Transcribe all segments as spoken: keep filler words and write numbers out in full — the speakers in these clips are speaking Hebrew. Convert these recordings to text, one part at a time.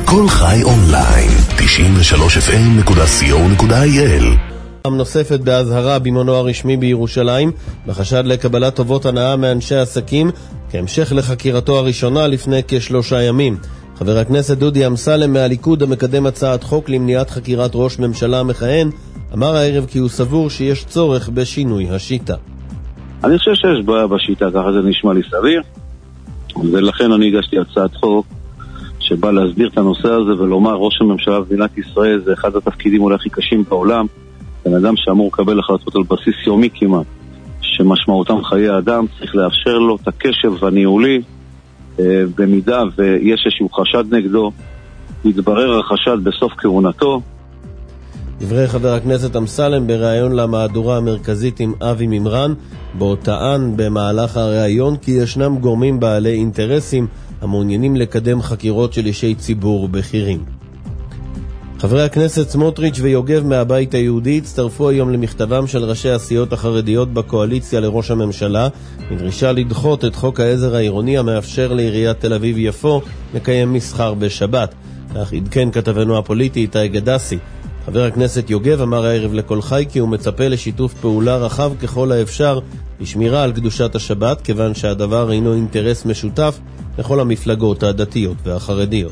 כל חי אונליין, תשעים ושלוש אף אם נקודה סי או נקודה איי אל. נוספת בהזהרה במעונו הרשמי בירושלים בחשד לקבלת טובות הנאה מאנשי עסקים כהמשך לחקירתו הראשונה לפני כשלושה ימים. חבר הכנסת דודי אמסלם מהליכוד המקדם הצעת חוק למניעת חקירת ראש ממשלה מכהן אמר הערב כי הוא סבור שיש צורך בשינוי השיטה. אני חושב שיש בעיה בשיטה, ככה זה נשמע לי סביר, ולכן אני הגשתי הצעת חוק שבא להסדיר את הנושא הזה ולומר ראש הממשלה במדינת ישראל זה אחד התפקידים אולי הכי קשים בעולם, בן אדם שאמור לקבל החלטות על בסיס יומי כמעט, שמשמעותם חיי אדם, צריך לאפשר לו את הקשב הניהולי, במידה ויש איזשהו חשד נגדו, יתברר החשד בסוף כהונתו. דברי חבר הכנסת אמסלם בראיון למהדורה המרכזית עם אבי ממרן, בו טען במהלך הראיון כי ישנם גורמים בעלי אינטרסים המעוניינים לקדם חקירות של אישי ציבור בכירים. חברי הכנסת סמוטריץ' ויוגב מהבית היהודי הצטרפו היום למכתבם של ראשי הסיעות החרדיות בקואליציה לראש הממשלה, בדרישה לדחות את חוק העזר העירוני המאפשר לעיריית תל אביב יפו לקיים מסחר בשבת. כך עדכן כתבנו הפוליטי איתי גדסי. חבר הכנסת יוגב אמר הערב לכל חי כי הוא מצפה לשיתוף פעולה רחב ככל האפשר בשמירה על קדושת השבת, כיוון שהדבר אינו אינטרס משותף לכל המפלגות הדתיות והחרדיות.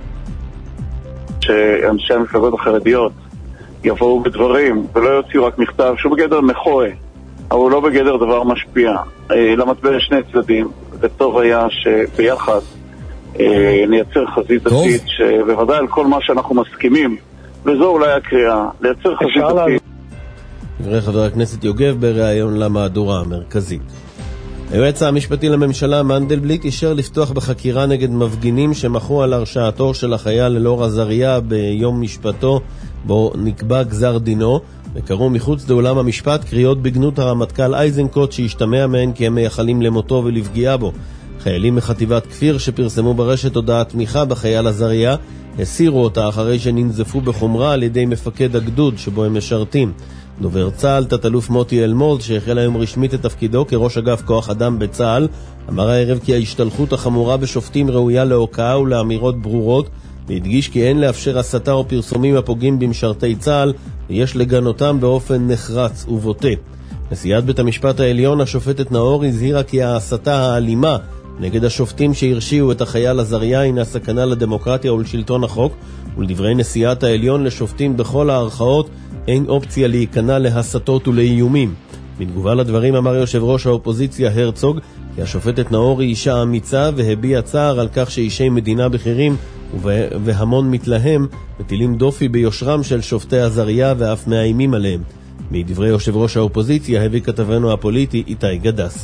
שאנשי המפלגות החרדיות יבואו בדברים ולא יוציאו רק מכתב שהוא בגדר מכוה, אבל הוא לא בגדר דבר משפיע. למטבע שני צדדים, וטוב היה שביחד נייצר חזית דתית, שבוודאי על כל מה שאנחנו מסכימים, וזו אולי הקריאה, לייצר חזית דתית. דברי חבר הכנסת יוגב בראיון למהדורה המרכזית. היועץ המשפטי לממשלה מנדלבליט אישר לפתוח בחקירה נגד מפגינים שמחו על הרשעתו של החייל אלאור עזריה ביום משפטו בו נקבע גזר דינו, וקראו מחוץ לאולם המשפט קריאות בגנות הרמטכ"ל איזנקוט שהשתמע מהן כי הם מייחלים למותו ולפגיעה בו. חיילים מחטיבת כפיר שפרסמו ברשת הודעת תמיכה בחייל עזריה הסירו אותה אחרי שננזפו בחומרה על ידי מפקד הגדוד שבו הם משרתים. דובר צה"ל, תת-אלוף מוטי אלמוז, שהחל היום רשמית את תפקידו כראש אגף כוח אדם בצה"ל, אמר הערב כי ההשתלחות החמורה בשופטים ראויה להוקעה ולאמירות ברורות, והדגיש כי אין לאפשר הסתה או פרסומים הפוגעים במשרתי צה"ל, ויש לגנותם באופן נחרץ ובוטה. נשיאת בית המשפט העליון, השופטת נאור, הזהירה כי ההסתה האלימה נגד השופטים שהרשיעו את החייל עזריה הינה סכנה לדמוקרטיה ולשלטון החוק, ולדברי נשיאת העליון לשופטים בכל הערכאות אין אופציה להיכנע להסתות ולאיומים. בתגובה לדברים אמר יושב ראש האופוזיציה הרצוג כי השופטת נאור היא אישה אמיצה והביע צער על כך שאישי מדינה בכירים והמון מתלהם מטילים דופי ביושרם של שופטי עזריה ואף מאיימים עליהם. מדברי יושב ראש האופוזיציה הביא כתבנו הפוליטי איתי גדסי.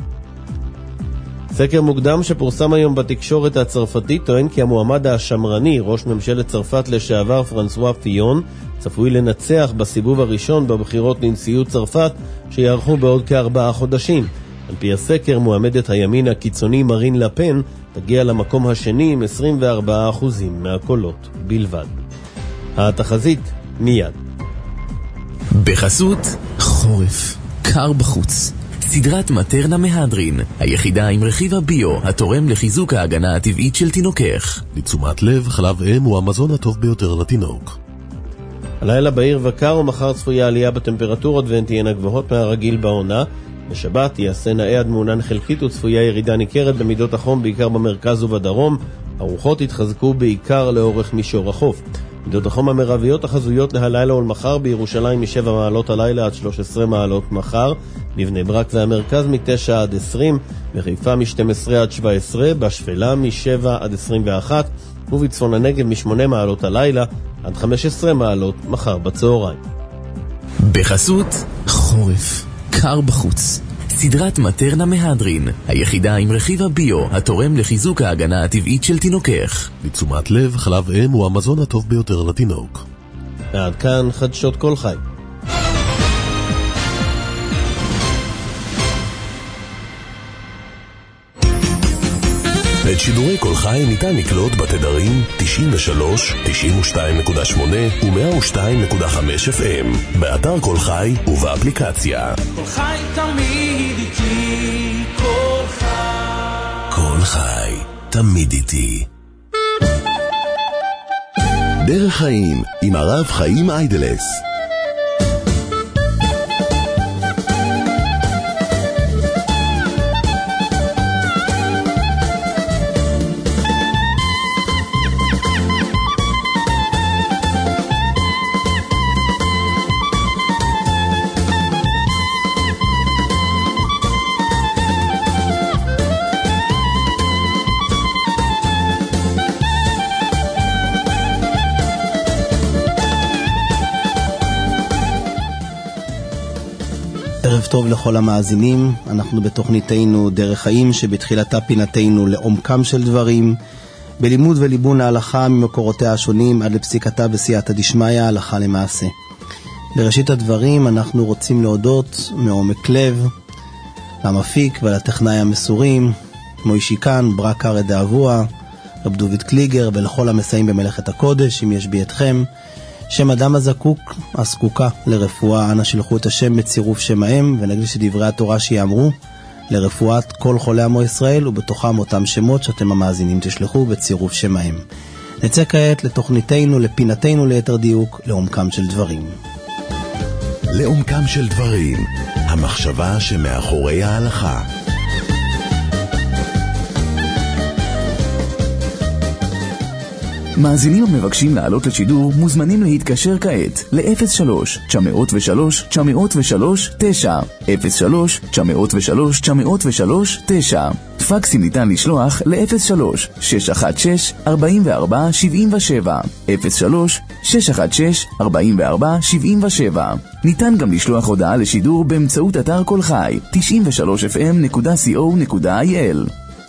סקר מוקדם שפורסם היום בתקשורת הצרפתית טוען כי המועמד השמרני, ראש ממשלת צרפת לשעבר פרנסואה פיון, צפוי לנצח בסיבוב הראשון בבחירות לנשיאות צרפת שיערכו בעוד כארבעה חודשים. על פי הסקר, מועמדת הימין הקיצוני מרין לפן תגיע למקום השני עם עשרים וארבעה אחוז מהקולות בלבד. התחזית מיד. בחסות חורף, קר בחוץ. סדרת מטרנה מהדרין, היחידה עם רכיב הביו התורם לחיזוק ההגנה הטבעית של תינוקך. לתשומת לב, חלב אם הוא המזון הטוב ביותר לתינוק. הלילה בעיר וקר ומחר צפויה עלייה בטמפרטורות והן תהיינה גבוהות מהרגיל בעונה. בשבת יעשה נאה עד מעונן חלקית וצפויה ירידה ניכרת במידות החום בעיקר במרכז ובדרום. הרוחות יתחזקו בעיקר לאורך מישור החוף. מידות החום המרביות החזויות להלילה ולמחר בירושלים משבע מעלות הלילה עד שלוש עשרה מעלות מחר, בבני ברק והמרכז מתשע עד עשרים, בחיפה מ-שתים עשרה עד שבע עשרה, בשפלה מ-שבע עד עשרים ואחת ובצפון הנגב מ-שמונה מעלות הלילה עד חמש עשרה מעלות מחר בצהריים. בחסות חורף, קר בחוץ. סדרת מטרנה מהדרין, היחידה עם רכיב הביו התורם לחיזוק ההגנה הטבעית של תינוקך. לתשומת לב, חלב אם הוא המזון הטוב ביותר לתינוק. עד כאן חדשות כל חי. את שידורי כל חי ניתן לקלוט בתדרים תשעים ושלוש, תשעים ושתיים נקודה שמונה ו-מאה ושתיים נקודה חמש אף אם, באתר כל חי ובאפליקציה. כל חי תמיד איתי, כל חי. כל חי תמיד איתי. דרך חיים עם הרב חיים איידלס. ערב טוב לכל המאזינים, אנחנו בתוכניתנו דרך חיים שבתחילתה פינתנו לעומקם של דברים, בלימוד וליבון ההלכה ממקורותיה השונים עד לפסיקתה בסייעתא דשמיא הלכה למעשה. בראשית הדברים אנחנו רוצים להודות מעומק לב למפיק ולטכנאי המסורים, מוישי כאן, ברק ארד דאבוע, רב דוד קליגר ולכל המסייעים במלאכת הקודש, אם יש בידכם. שם אדם הזקוק, הזקוקה לרפואה, אנא שלחו את השם בצירוף שם האם, ונקדיש את דברי התורה שיאמרו לרפואת כל חולי עמו ישראל, ובתוכם אותם שמות שאתם המאזינים תשלחו בצירוף שם האם. נצא כעת לתוכניתנו, לפינתנו ליתר דיוק, לעומקם של דברים. לעומקם של דברים, המחשבה שמאחורי ההלכה. מאזינים המבקשים לעלות לשידור מוזמנים להתקשר כעת ל-אפס שלוש תשע אפס שלוש תשע אפס שלוש תשע אפס שלוש תשע אפס שלוש תשע אפס שלוש תשע. פקסים ניתן לשלוח ל-אפס שלוש שש אחת שש ארבע ארבע שבע שבע אפס שלוש שש אחת שש ארבע ארבע שבע שבע. ניתן גם לשלוח הודעה לשידור באמצעות אתר כל חי תשעים ושלוש אף אם נקודה סי או נקודה איי אל.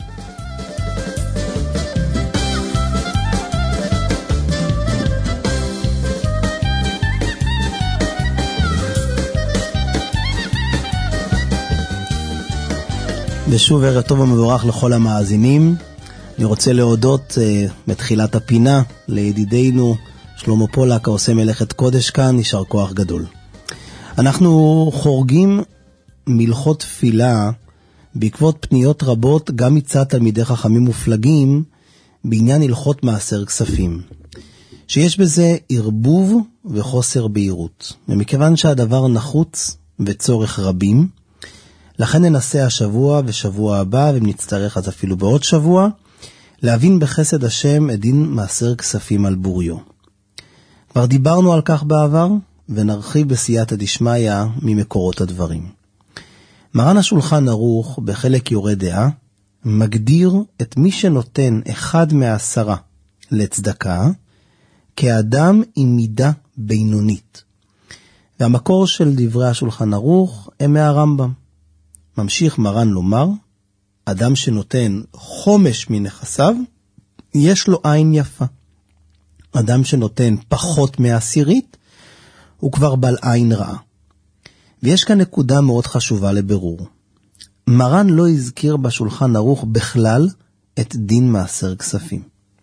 ושוב ערב טוב ומבורך לכל המאזינים. אני רוצה להודות uh, בתחילת הפינה לידידינו שלמה פולק העושה מלאכת קודש כאן, יישר כוח גדול. אנחנו חורגים מלכות תפילה בעקבות פניות רבות גם מצד תלמידי חכמים מופלגים בעניין הלכות מעשר כספים, שיש בזה ערבוב וחוסר בהירות, ומכיוון שהדבר נחוץ וצורך רבים, לכן ננסה השבוע ושבוע הבא, ואם נצטרך אז אפילו בעוד שבוע, להבין בחסד השם את דין מעשר כספים על בוריו. כבר דיברנו על כך בעבר, ונרחיב בסייעתא דשמיא ממקורות הדברים. מרן השולחן ערוך בחלק יורה דעה, מגדיר את מי שנותן אחד מעשרה לצדקה, כאדם עם מידה בינונית. והמקור של דברי השולחן ערוך הם מהרמב"ם. ממשיך מרן לומר, אדם שנותן חומש מנכסיו, יש לו עין יפה. אדם שנותן פחות מעשירית, הוא כבר בעל עין רעה. ויש כאן נקודה מאוד חשובה לבירור. מרן לא הזכיר בשולחן ערוך בכלל את דין מעשר כספים.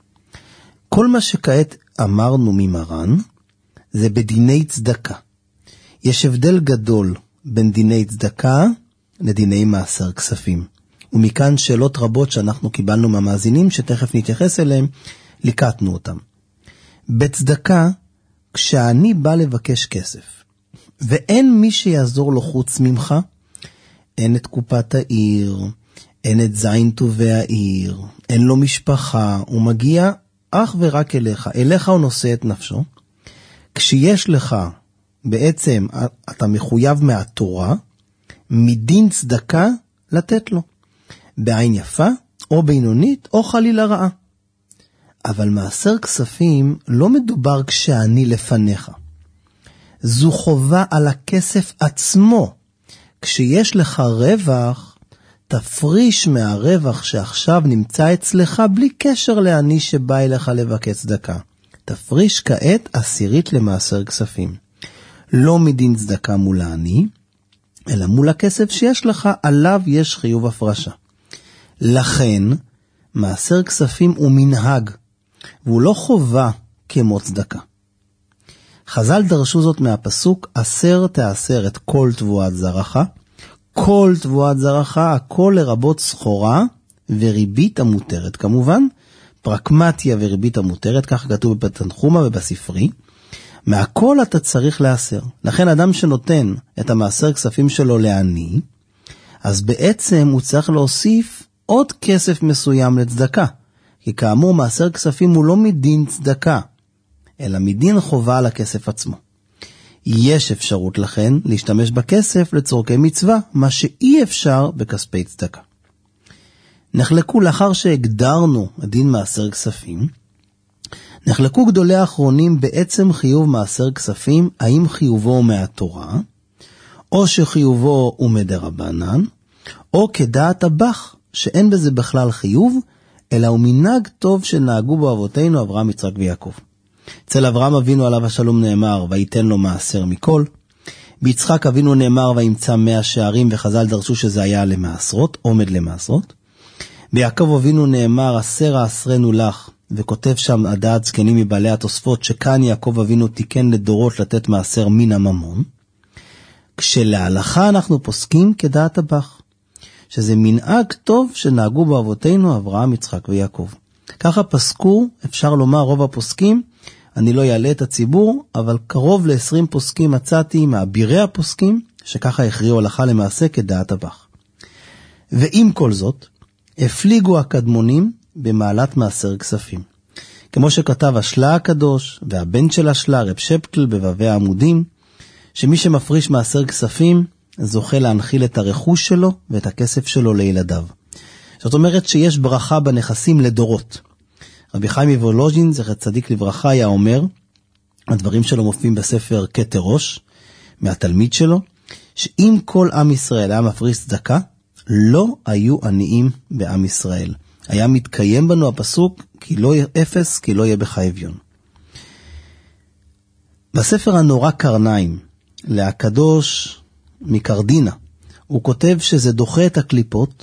כל מה שכעת אמרנו ממרן, זה בדיני צדקה. יש הבדל גדול בין דיני צדקה לדיני מעשר כספים. ומכאן שאלות רבות שאנחנו קיבלנו מהמאזינים, שתכף נתייחס אליהם, ליקטנו אותם. בצדקה, כשאני בא לבקש כסף, ואין מי שיעזור לו חוץ ממך, אין את קופת העיר, אין את זין טובי העיר, אין לו משפחה, הוא מגיע אך ורק אליך, אליך הוא נושא את נפשו. כשיש לך, בעצם אתה מחויב מהתורה, מדין צדקה לתת לו, בעין יפה או בינונית או חלילה רעה. אבל מעשר כספים לא מדובר כשאני לפניך. זו חובה על הכסף עצמו. כשיש לך רווח, תפריש מהרווח שעכשיו נמצא אצלך בלי קשר לעני שבא אליך לבקש צדקה. תפריש כעת עשירית למעשר כספים. לא מדין צדקה מול העני, אלא מול הכסף שיש לך, עליו יש חיוב הפרשה. לכן, מעשר כספים הוא מנהג, והוא לא חובה כמו צדקה. חז"ל דרשו זאת מהפסוק, עשר תעשר את כל תבואת זרעך, כל תבואת זרעך, הכל לרבות סחורה וריבית המותרת כמובן, פרקמטיה וריבית המותרת, כך כתוב בתנחומה ובספרי, מהכל אתה צריך להסר. לכן אדם שנותן את המעשר כספים שלו לעני, אז בעצם הוא צריך להוסיף עוד כסף מסוים לצדקה. כי כאמור מעשר כספים הוא לא מדין צדקה, אלא מדין חובה על הכסף עצמו. יש אפשרות לכן להשתמש בכסף לצורכי מצווה, מה שאי אפשר בכספי צדקה. נחלקו לאחר שהגדרנו דין מעשר כספים, נחלקו גדולי האחרונים בעצם חיוב מעשר כספים, האם חיובו הוא מהתורה, או שחיובו הוא מדרבנן, או כדעת הבח, שאין בזה בכלל חיוב, אלא הוא מנהג טוב שנהגו בו אבותינו אברהם, יצחק ויעקב. אצל אברהם אבינו עליו השלום נאמר, ויתן לו מעשר מכל. ביצחק אבינו נאמר, וימצא מאה שערים, וחז"ל דרשו שזה היה למעשרות, עומד למעשרות. ביעקב אבינו נאמר, עשר העשרנו לך, וכותב שם הדעת זקנים מבעלי התוספות, שכאן יעקב אבינו תיקן לדורות לתת מעשר מן הממון. כשלהלכה אנחנו פוסקים כדעת הבח, שזה מנהג טוב שנהגו באבותינו אברהם, יצחק ויעקב. ככה פסקו, אפשר לומר רוב הפוסקים, אני לא יעלה את הציבור, אבל קרוב ל-עשרים פוסקים מצאתי מאבירי הפוסקים, שככה הכריעו הלכה למעשה כדעת הבח. ועם כל זאת, הפליגו הקדמונים במעלת מעשר כספים. כמו שכתב השלה הקדוש והבן של השלה, רב שפטל בבבי העמודים, שמי שמפריש מעשר כספים זוכה להנחיל את הרכוש שלו ואת הכסף שלו לילדיו. זאת אומרת שיש ברכה בנכסים לדורות. רבי חיים מוולוז'ין, זכר צדיק לברכה, היה אומר, הדברים שלו מופיעים בספר כתר ראש, מהתלמיד שלו, שאם כל עם ישראל היה מפריש צדקה, לא היו עניים בעם ישראל. היה מתקיים בנו הפסוק, כי לא יהיה אפס, כי לא יהיה בך אביון. בספר הנורא קרניים, להקדוש מקרדינה, הוא כותב שזה דוחה את הקליפות,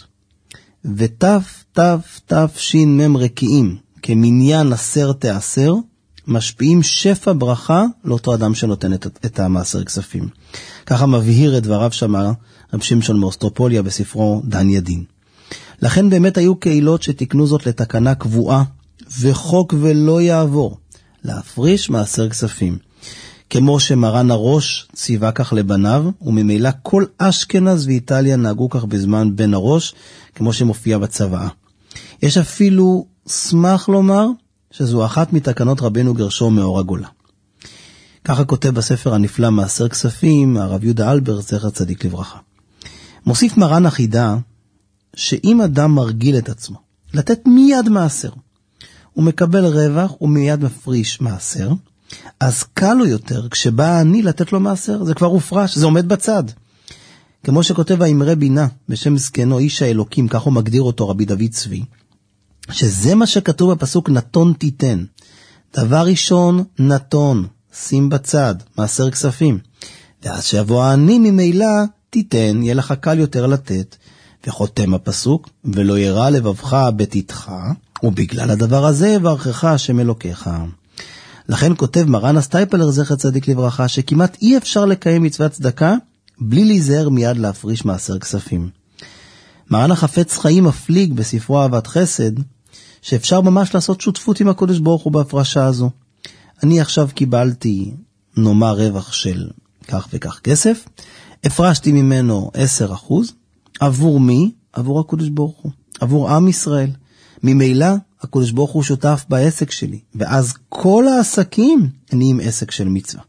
ותף תף תף שין מם רקיעים, כמניין עשר תעשר, משפיעים שפע ברכה לאותו אדם שנותן את, את המעשר כספים. ככה מבהיר את דבריו שמה רב שמשון מאוסטרופוליה בספרו דן ידין. לכן באמת היו קהילות שתקנו זאת לתקנה קבועה, וחוק ולא יעבור, להפריש מעשר כספים. כמו שמרן הראש ציווה כך לבניו, וממילא כל אשכנז ואיטליה נהגו כך בזמן בן הראש, כמו שמופיע בצוואה. יש אפילו שמח לומר שזו אחת מתקנות רבנו גרשום מאור הגולה. ככה כותב בספר הנפלא מעשר כספים, הרב יהודה אלבר, זכר צדיק לברכה. מוסיף מרן החידה, שאם אדם מרגיל את עצמו, לתת מיד מעשר, הוא מקבל רווח ומיד מפריש מעשר, אז קל לו יותר כשבא אני לתת לו מעשר, זה כבר הופרש, זה עומד בצד. כמו שכותב האמרי בינה, בשם זקנו, איש האלוקים, כך הוא מגדיר אותו רבי דוד צבי, שזה מה שכתוב בפסוק נתון תיתן. דבר ראשון, נתון, שים בצד, מעשר כספים. ואז שיבוא העני ממילא, תיתן, יהיה לך קל יותר לתת. וחותם הפסוק, ולא ירא לבבך בתיתך, ובגלל הדבר הזה יברכך השם אלוקיך. לכן כותב מרן הסטייפלר, זכר צדיק לברכה, שכמעט אי אפשר לקיים מצוות צדקה, בלי להיזהר מיד להפריש מעשר כספים. מרן החפץ חיים מפליג בספרו אהבת חסד, שאפשר ממש לעשות שותפות עם הקודש ברוך הוא בהפרשה הזו. אני עכשיו קיבלתי, נאמר רווח של כך וכך כסף, הפרשתי ממנו עשר אחוז, עבור מי? עבור הקודש ברוך הוא, עבור עם ישראל. ממילא הקודש ברוך הוא שותף בעסק שלי, ואז כל העסקים נהיים עסק של מצווה.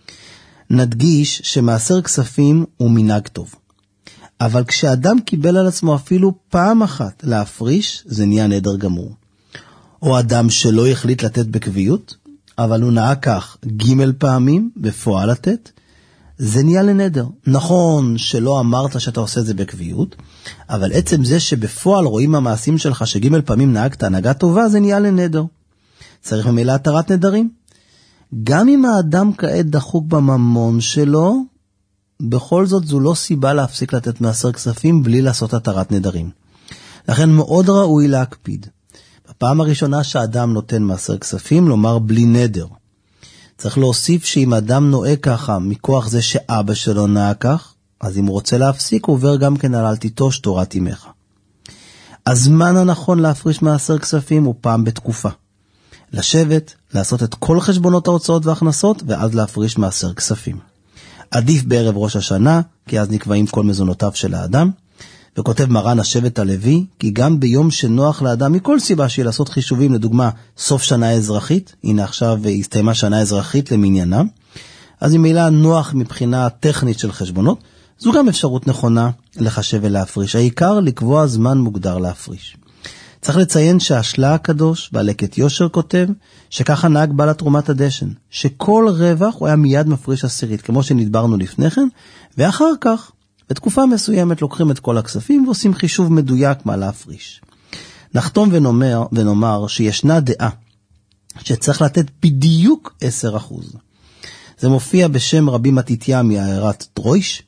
נדגיש שמעשר כספים הוא מנהג טוב. אבל כשאדם קיבל על עצמו אפילו פעם אחת להפריש, זה נהיה נדר גמור. או אדם שלא החליט לתת בקביעות, אבל הוא נהג כך ג' פעמים בפועל לתת, זה נהיה לנדר. נכון שלא אמרת שאתה עושה את זה בקביעות, אבל עצם זה שבפועל רואים המעשים שלך שג' פעמים נהגת הנהגה טובה, זה נהיה לנדר. צריך ממילא התרת נדרים. גם אם האדם כעת דחוק בממון שלו, בכל זאת זו לא סיבה להפסיק לתת מעשר כספים בלי לעשות התרת נדרים. לכן מאוד ראוי להקפיד. בפעם הראשונה שהאדם נותן מעשר כספים, לומר בלי נדר. צריך להוסיף שאם אדם נוהג ככה, מכוח זה שאבא שלו נהג כך, אז אם הוא רוצה להפסיק, הוא עובר גם כן על אל תיטוש תורת אמך. הזמן הנכון להפריש מעשר כספים הוא פעם בתקופה. לשבת, לעשות את כל חשבונות ההוצאות וההכנסות, ואז להפריש מעשר כספים. עדיף בערב ראש השנה, כי אז נקבעים כל מזונותיו של האדם, וכותב מרן השבט הלוי, כי גם ביום שנוח לאדם מכל סיבה שהיא לעשות חישובים, לדוגמה סוף שנה אזרחית, הנה עכשיו הסתיימה שנה אזרחית למניינה, אז ממילא נוח מבחינה טכנית של חשבונות, זו גם אפשרות נכונה לחשב ולהפריש. העיקר לקבוע זמן מוגדר להפריש. צריך לציין שהשלה הקדוש בעלקת יושר כותב שככה נהג בעל תרומת הדשן, שכל רווח הוא היה מיד מפריש עשירית, כמו שנדברנו לפני כן, ואחר כך, בתקופה מסוימת לוקחים את כל הכספים ועושים חישוב מדויק מה להפריש. נחתום ונאמר, ונאמר שישנה דעה שצריך לתת בדיוק עשרה אחוז. זה מופיע בשם רבי מתתיה מעיירת טרויש,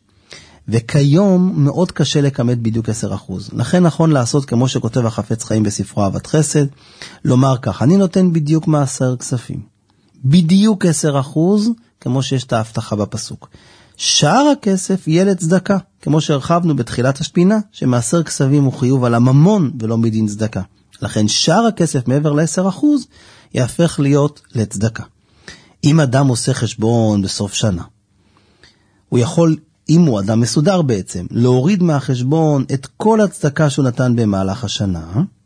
וכיום מאוד קשה לכמת בדיוק עשרה אחוז. לכן נכון לעשות כמו שכותב החפץ חיים בספרו אהבת חסד, לומר כך, אני נותן בדיוק מעשר כספים. בדיוק עשרה אחוז, כמו שיש את ההבטחה בפסוק. שאר הכסף יהיה לצדקה, כמו שהרחבנו בתחילת השפינה, שמעשר כספים הוא חיוב על הממון ולא מדין צדקה. לכן שאר הכסף מעבר ל-עשרה אחוז יהפך להיות לצדקה. אם אדם עושה חשבון בסוף שנה, הוא יכול, אם הוא אדם מסודר בעצם, להוריד מהחשבון את כל הצדקה שהוא נתן במהלך השנה,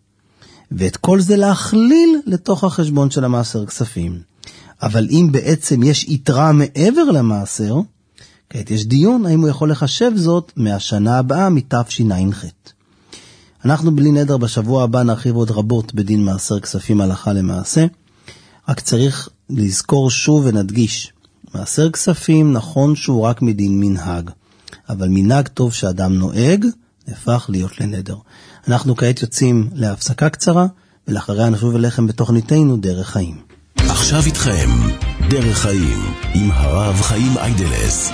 ואת כל זה להכליל לתוך החשבון של המעשר כספים. אבל אם בעצם יש יתרה מעבר למעשר, כעת יש דיון האם הוא יכול לחשב זאת מהשנה הבאה מתשע"ח. אנחנו בלי נדר בשבוע הבא נרחיב עוד רבות בדין מעשר כספים הלכה למעשה, רק צריך לזכור שוב ונדגיש, מעשר כספים נכון שהוא רק מדין מנהג, אבל מנהג טוב שאדם נוהג נהפך להיות לנדר. אנחנו כעת יוצאים להפסקה קצרה, ולאחריה נשוב אליכם בתוכניתנו דרך חיים. עכשיו איתכם, דרך חיים, עם הרב חיים איידלס.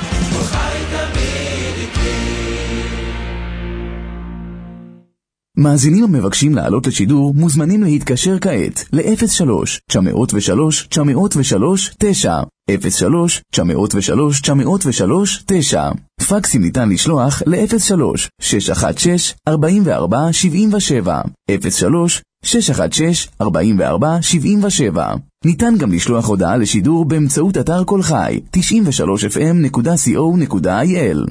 מאזינים המבקשים לעלות לשידור מוזמנים להתקשר כעת ל-אפס שלוש תשע אפס שלוש תשע אפס שלוש תשע אפס שלוש תשע אפס שלוש תשע אפס שלוש תשע. פקסים ניתן לשלוח ל-אפס שלוש שש אחת שש ארבע ארבע שבע שבע אפס שלוש שש אחת שש ארבע ארבע שבע שבע. ניתן גם לשלוח הודעה לשידור באמצעות אתר כל חי תשעים ושלוש אף אם נקודה סי או נקודה איי אל.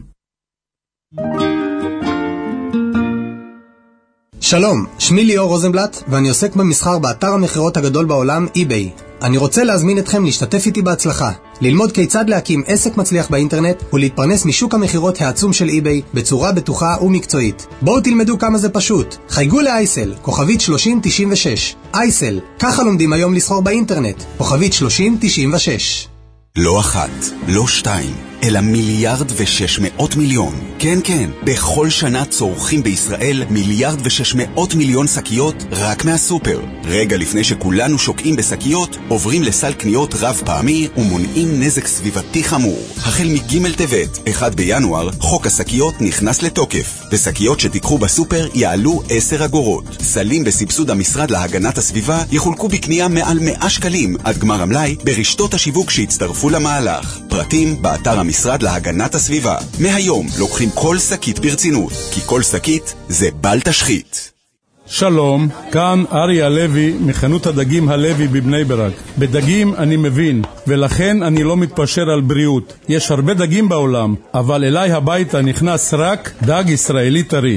שלום, שמי ליאור רוזנבלט ואני עוסק במסחר באתר המחירות הגדול בעולם eBay. אני רוצה להזמין אתכם להשתתף איתי בהצלחה, ללמוד כיצד להקים עסק מצליח באינטרנט ולהתפרנס משוק המחירות העצום של eBay בצורה בטוחה ומקצועית. בואו תלמדו כמה זה פשוט. חייגו לאייסל, כוכבית שלושים תשעים ושש. אייסל, ככה לומדים היום לסחור באינטרנט, כוכבית שלושים תשעים ושש. לא אחת, לא שתיים, אלא מיליארד ושש מאות מיליון. כן, כן, בכל שנה צורכים בישראל מיליארד ושש מאות מיליון שקיות רק מהסופר. רגע לפני שכולנו שוקעים בשקיות, עוברים לסל קניות רב פעמי ומונעים נזק סביבתי חמור. החל מג' טבת, אחד בינואר, חוק השקיות נכנס לתוקף, ושקיות שתיקחו בסופר יעלו עשר אגורות. סלים בסבסוד המשרד להגנת הסביבה יחולקו בקנייה מעל מאה שקלים עד גמר המלאי ברשתות השיווק שהצטרפו למהלך. פרטים באתר המשרד להגנת הסביבה. מהיום לוקחים כל שקית ברצינות, כי כל שקית זה בל תשחית. שלום, כאן אריה לוי מחנות הדגים הלוי בבני ברק. בדגים אני מבין, ולכן אני לא מתפשר על בריאות. יש הרבה דגים בעולם, אבל אליי הביתה נכנס רק דג ישראלי טרי.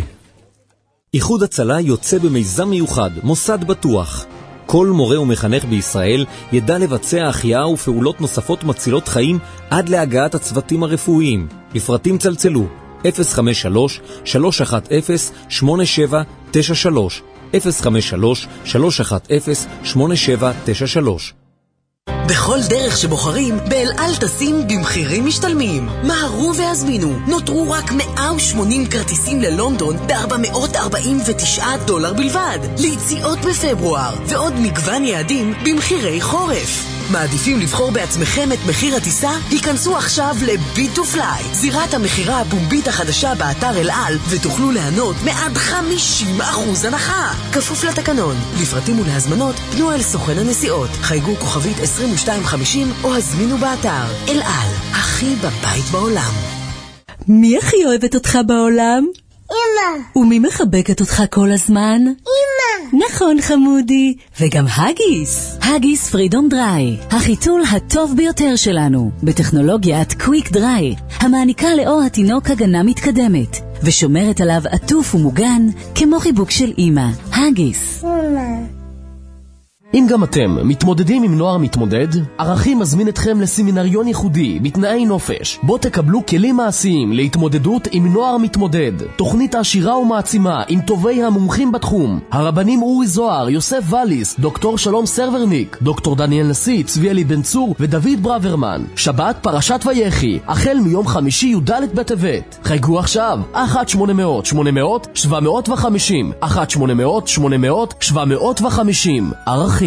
איחוד הצלה יוצא במיזם מיוחד, מוסד בטוח. כל מורה ומחנך בישראל ידע לבצע החייאה ופעולות נוספות מצילות חיים עד להגעת הצוותים הרפואיים. לפרטים צלצלו אפס חמש שלוש שלוש אחת אפס שמונה שבע תשע שלוש אפס חמש שלוש שלוש אחת אפס שמונה שבע תשע שלוש. בכל דרך שבוחרים, באל על טסים במחירים משתלמים. מהרו והזמינו. נותרו רק מאה ושמונים כרטיסים ללונדון ב-ארבע מאות ארבעים ותשעה דולר בלבד. ליציאות בפברואר, ועוד מגוון יעדים במחירי חורף. מעדיפים לבחור בעצמכם את מחיר הטיסה? היכנסו עכשיו ל-ביט טו פליי, זירת המחירה הפומבית החדשה באתר אל על, ותוכלו ליהנות מעד חמישים אחוז הנחה. כפוף לתקנון. לפרטים ולהזמנות, פנו אל סוכן הנסיעות. חייגו כוכבית עשרים ושתיים חמישים או הזמינו באתר. אל על, הכי בבית בעולם. מי הכי אוהבת אותך בעולם? אמא. ומי מחבקת אותך כל הזמן? אמא. נכון חמודי, וגם הגיס. הגיס פרידום דריי, החיתול הטוב ביותר שלנו, בטכנולוגיית קוויק דריי, המעניקה לאור התינוק הגנה מתקדמת, ושומרת עליו עטוף ומוגן, כמו חיבוק של אמא. הגיס. אמא. אם גם אתם מתמודדים עם נוער מתמודד, ערכים מזמין אתכם לסמינריון ייחודי בתנאי נופש, בו תקבלו כלים מעשיים להתמודדות עם נוער מתמודד. תוכנית עשירה ומעצימה עם טובי המומחים בתחום, הרבנים אורי זוהר, יוסף וליס, דוקטור שלום סרברניק, דוקטור דניאל נשיא, צבי אלי בן צור ודוד ברוורמן. שבת פרשת ויחי, החל מיום חמישי י"ד בטבת. חייגו עכשיו, אחת שמונה מאות שמונה מאות שבע מאות וחמישים, אחת שמונה מאות שמונה מאות שבע מאות וחמישים. ערכים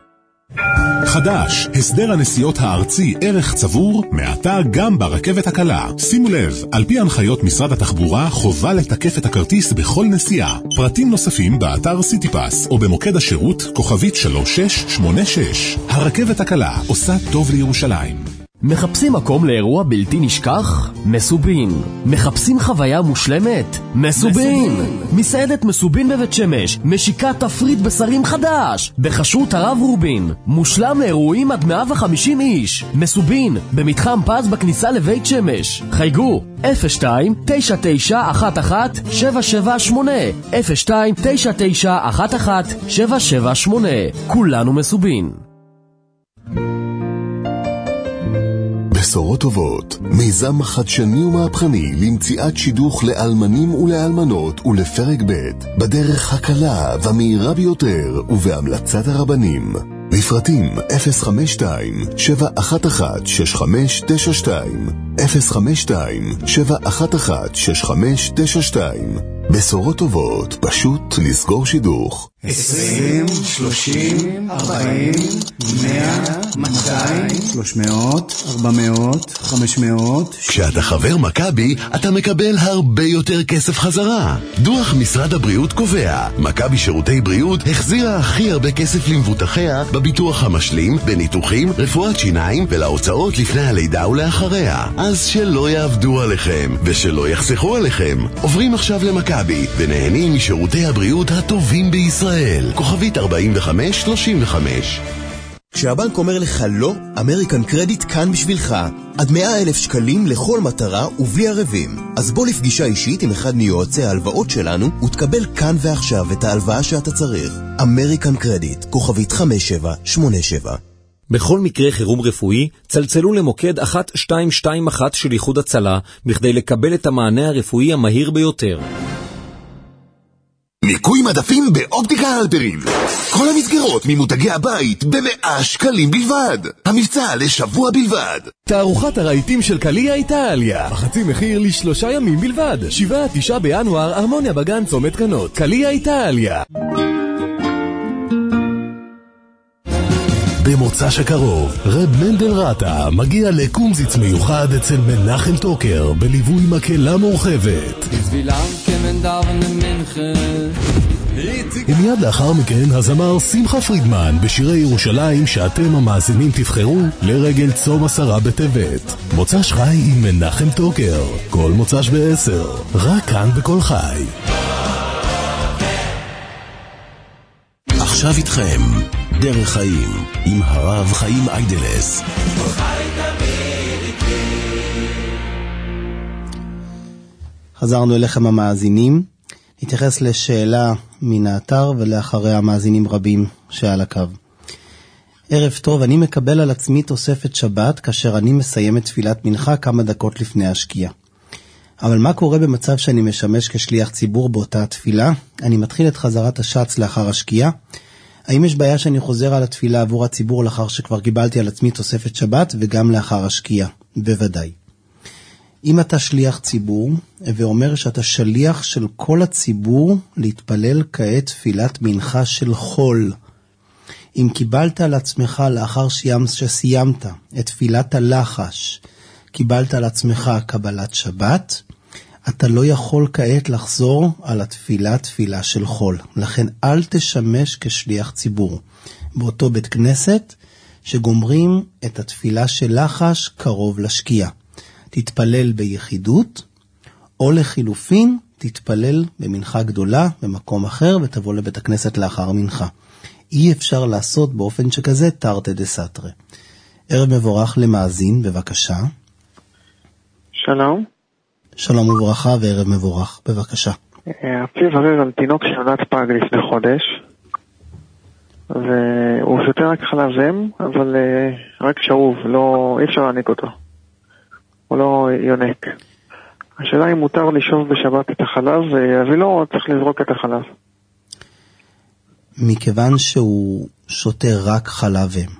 חדש, הסדר הנסיעות הארצי ערך צבור, מעתה גם ברכבת הקלה. שימו לב, על פי הנחיות משרד התחבורה, חובה לתקף את הכרטיס בכל נסיעה. פרטים נוספים באתר סיטיפס או במוקד השירות כוכבית שלוש שש שמונה שש. הרכבת הקלה עושה טוב לירושלים. מחפשים מקום לאירוע בלתי נשכח? מסובין. מחפשים חוויה מושלמת? מסובין. מסעדת מסובין בבית שמש משיקה תפריט בשרים חדש בחשות הרב רובין, מושלם לאירועים עד מאה וחמישים איש. מסובין במתחם פז בכניסה לבית שמש. חייגו אפס שתיים תשע תשע אחת אחת שבע שבע שמונה, אפס שתיים תשע תשע אחת אחת שבע שבע שמונה. כולנו מסובין. בשורות טובות, מיזם חדשני ומהפכני למציאת שידוך לאלמנים ולאלמנות ולפרק ב' בדרך הקלה והמהירה ביותר ובהמלצת הרבנים. לפרטים אפס חמש שתיים שבע אחת אחת שש חמש תשע שתיים, אפס חמש שתיים שבע אחת אחת שש חמש תשע שתיים. בשורות טובות, פשוט לסגור שידוך. עשרים, שלושים, ארבעים, מאה, מאתיים, שלוש מאות, ארבע מאות, חמש מאות. כשאתה חבר מכבי, אתה מקבל הרבה יותר כסף חזרה. דוח משרד הבריאות קובע, מכבי שירותי בריאות החזירה הכי הרבה כסף למבוטחיה בביטוח המשלים, בניתוחים, רפואת שיניים ולהוצאות לפני הלידה ולאחריה. אז שלא יעבדו עליכם ושלא יחסכו עליכם. עוברים עכשיו למכבי ונהנים משירותי הבריאות הטובים בישראל. כוכבית ארבעים וחמש שלושים וחמש. כשהבנק אומר לך לא, אמריקן קרדיט כאן בשבילך. עד מאה אלף שקלים לכל מטרה ובלי ערבים. אז בוא לפגישה אישית עם אחד מיועצי ההלוואות שלנו ותקבל כאן ועכשיו את ההלוואה שאתה צריך. אמריקן קרדיט, כוכבית חמש שבע שמונה שבע. בכל מקרה חירום רפואי, צלצלו למוקד אחת שתיים שתיים אחת של איחוד הצלה בכדי לקבל את המענה הרפואי המהיר ביותר. ניקוי מדפים באופטיקה הלפרין. כל המסגרות ממותגי הבית במאה שקלים בלבד. המבצע לשבוע בלבד. תערוכת הרהיטים של קליה איטליה. בחצי מחיר לשלושה ימים בלבד. שבעה תשעה בינואר, הרמוניה בגן צומת קנות. קליה איטליה. במוצ"ש הקרוב, רב מנדל רטה מגיע לקומזיץ מיוחד אצל מנחם טוקר בליווי מקהלה מורחבת. ומיד לאחר מכן הזמר שמחה פרידמן בשירי ירושלים שאתם המאזינים תבחרו לרגל צום עשרה בטבת. מוצ"ש חי עם מנחם טוקר, כל מוצ"ש בעשר, רק כאן בכל חי. עכשיו איתכם דרך חיים עם הרב חיים איידלס. חזרנו אליכם המאזינים, נתייחס לשאלה מן האתר ולאחריה המאזינים רבים שעל הקו. ערב טוב, אני מקבל על עצמי תוספת שבת כאשר אני מסיים את תפילת מנחה כמה דקות לפני השקיעה. אבל מה קורה במצב שאני משמש כשליח ציבור באותה התפילה? אני מתחיל את חזרת השץ לאחר השקיעה. האם יש בעיה שאני חוזר על התפילה עבור הציבור לאחר שכבר קיבלתי על עצמי תוספת שבת וגם לאחר השקיעה? בוודאי. אם אתה שליח ציבור ואומר שאתה שליח של כל הציבור להתפלל כעת תפילת מנחה של חול, אם קיבלת על עצמך לאחר שסיימת את תפילת הלחש, קיבלת על עצמך קבלת שבת, אתה לא יכול כעת לחזור על התפילה תפילה של חול. לכן אל תשמש כשליח ציבור באותו בית כנסת שגומרים את התפילה של לחש קרוב לשקיעה. תתפלל ביחידות, או לחילופין תתפלל במנחה גדולה במקום אחר ותבוא לבית הכנסת לאחר מנחה. אי אפשר לעשות באופן שכזה תרתי דסתרי. ערב מבורך למאזין, בבקשה. שלום. שלום וברכה וערב מבורך, בבקשה. אפיו הרר על תינוק שנולד פג לפני חודש, והוא שותה רק חלב אם, אבל רק שאוב, לא, אי אפשר להניק אותו. הוא לא יונק. השאלה אם מותר לשאוב בשבת את החלב, ולא צריך לזרוק את החלב. מכיוון שהוא שותה רק חלב אם,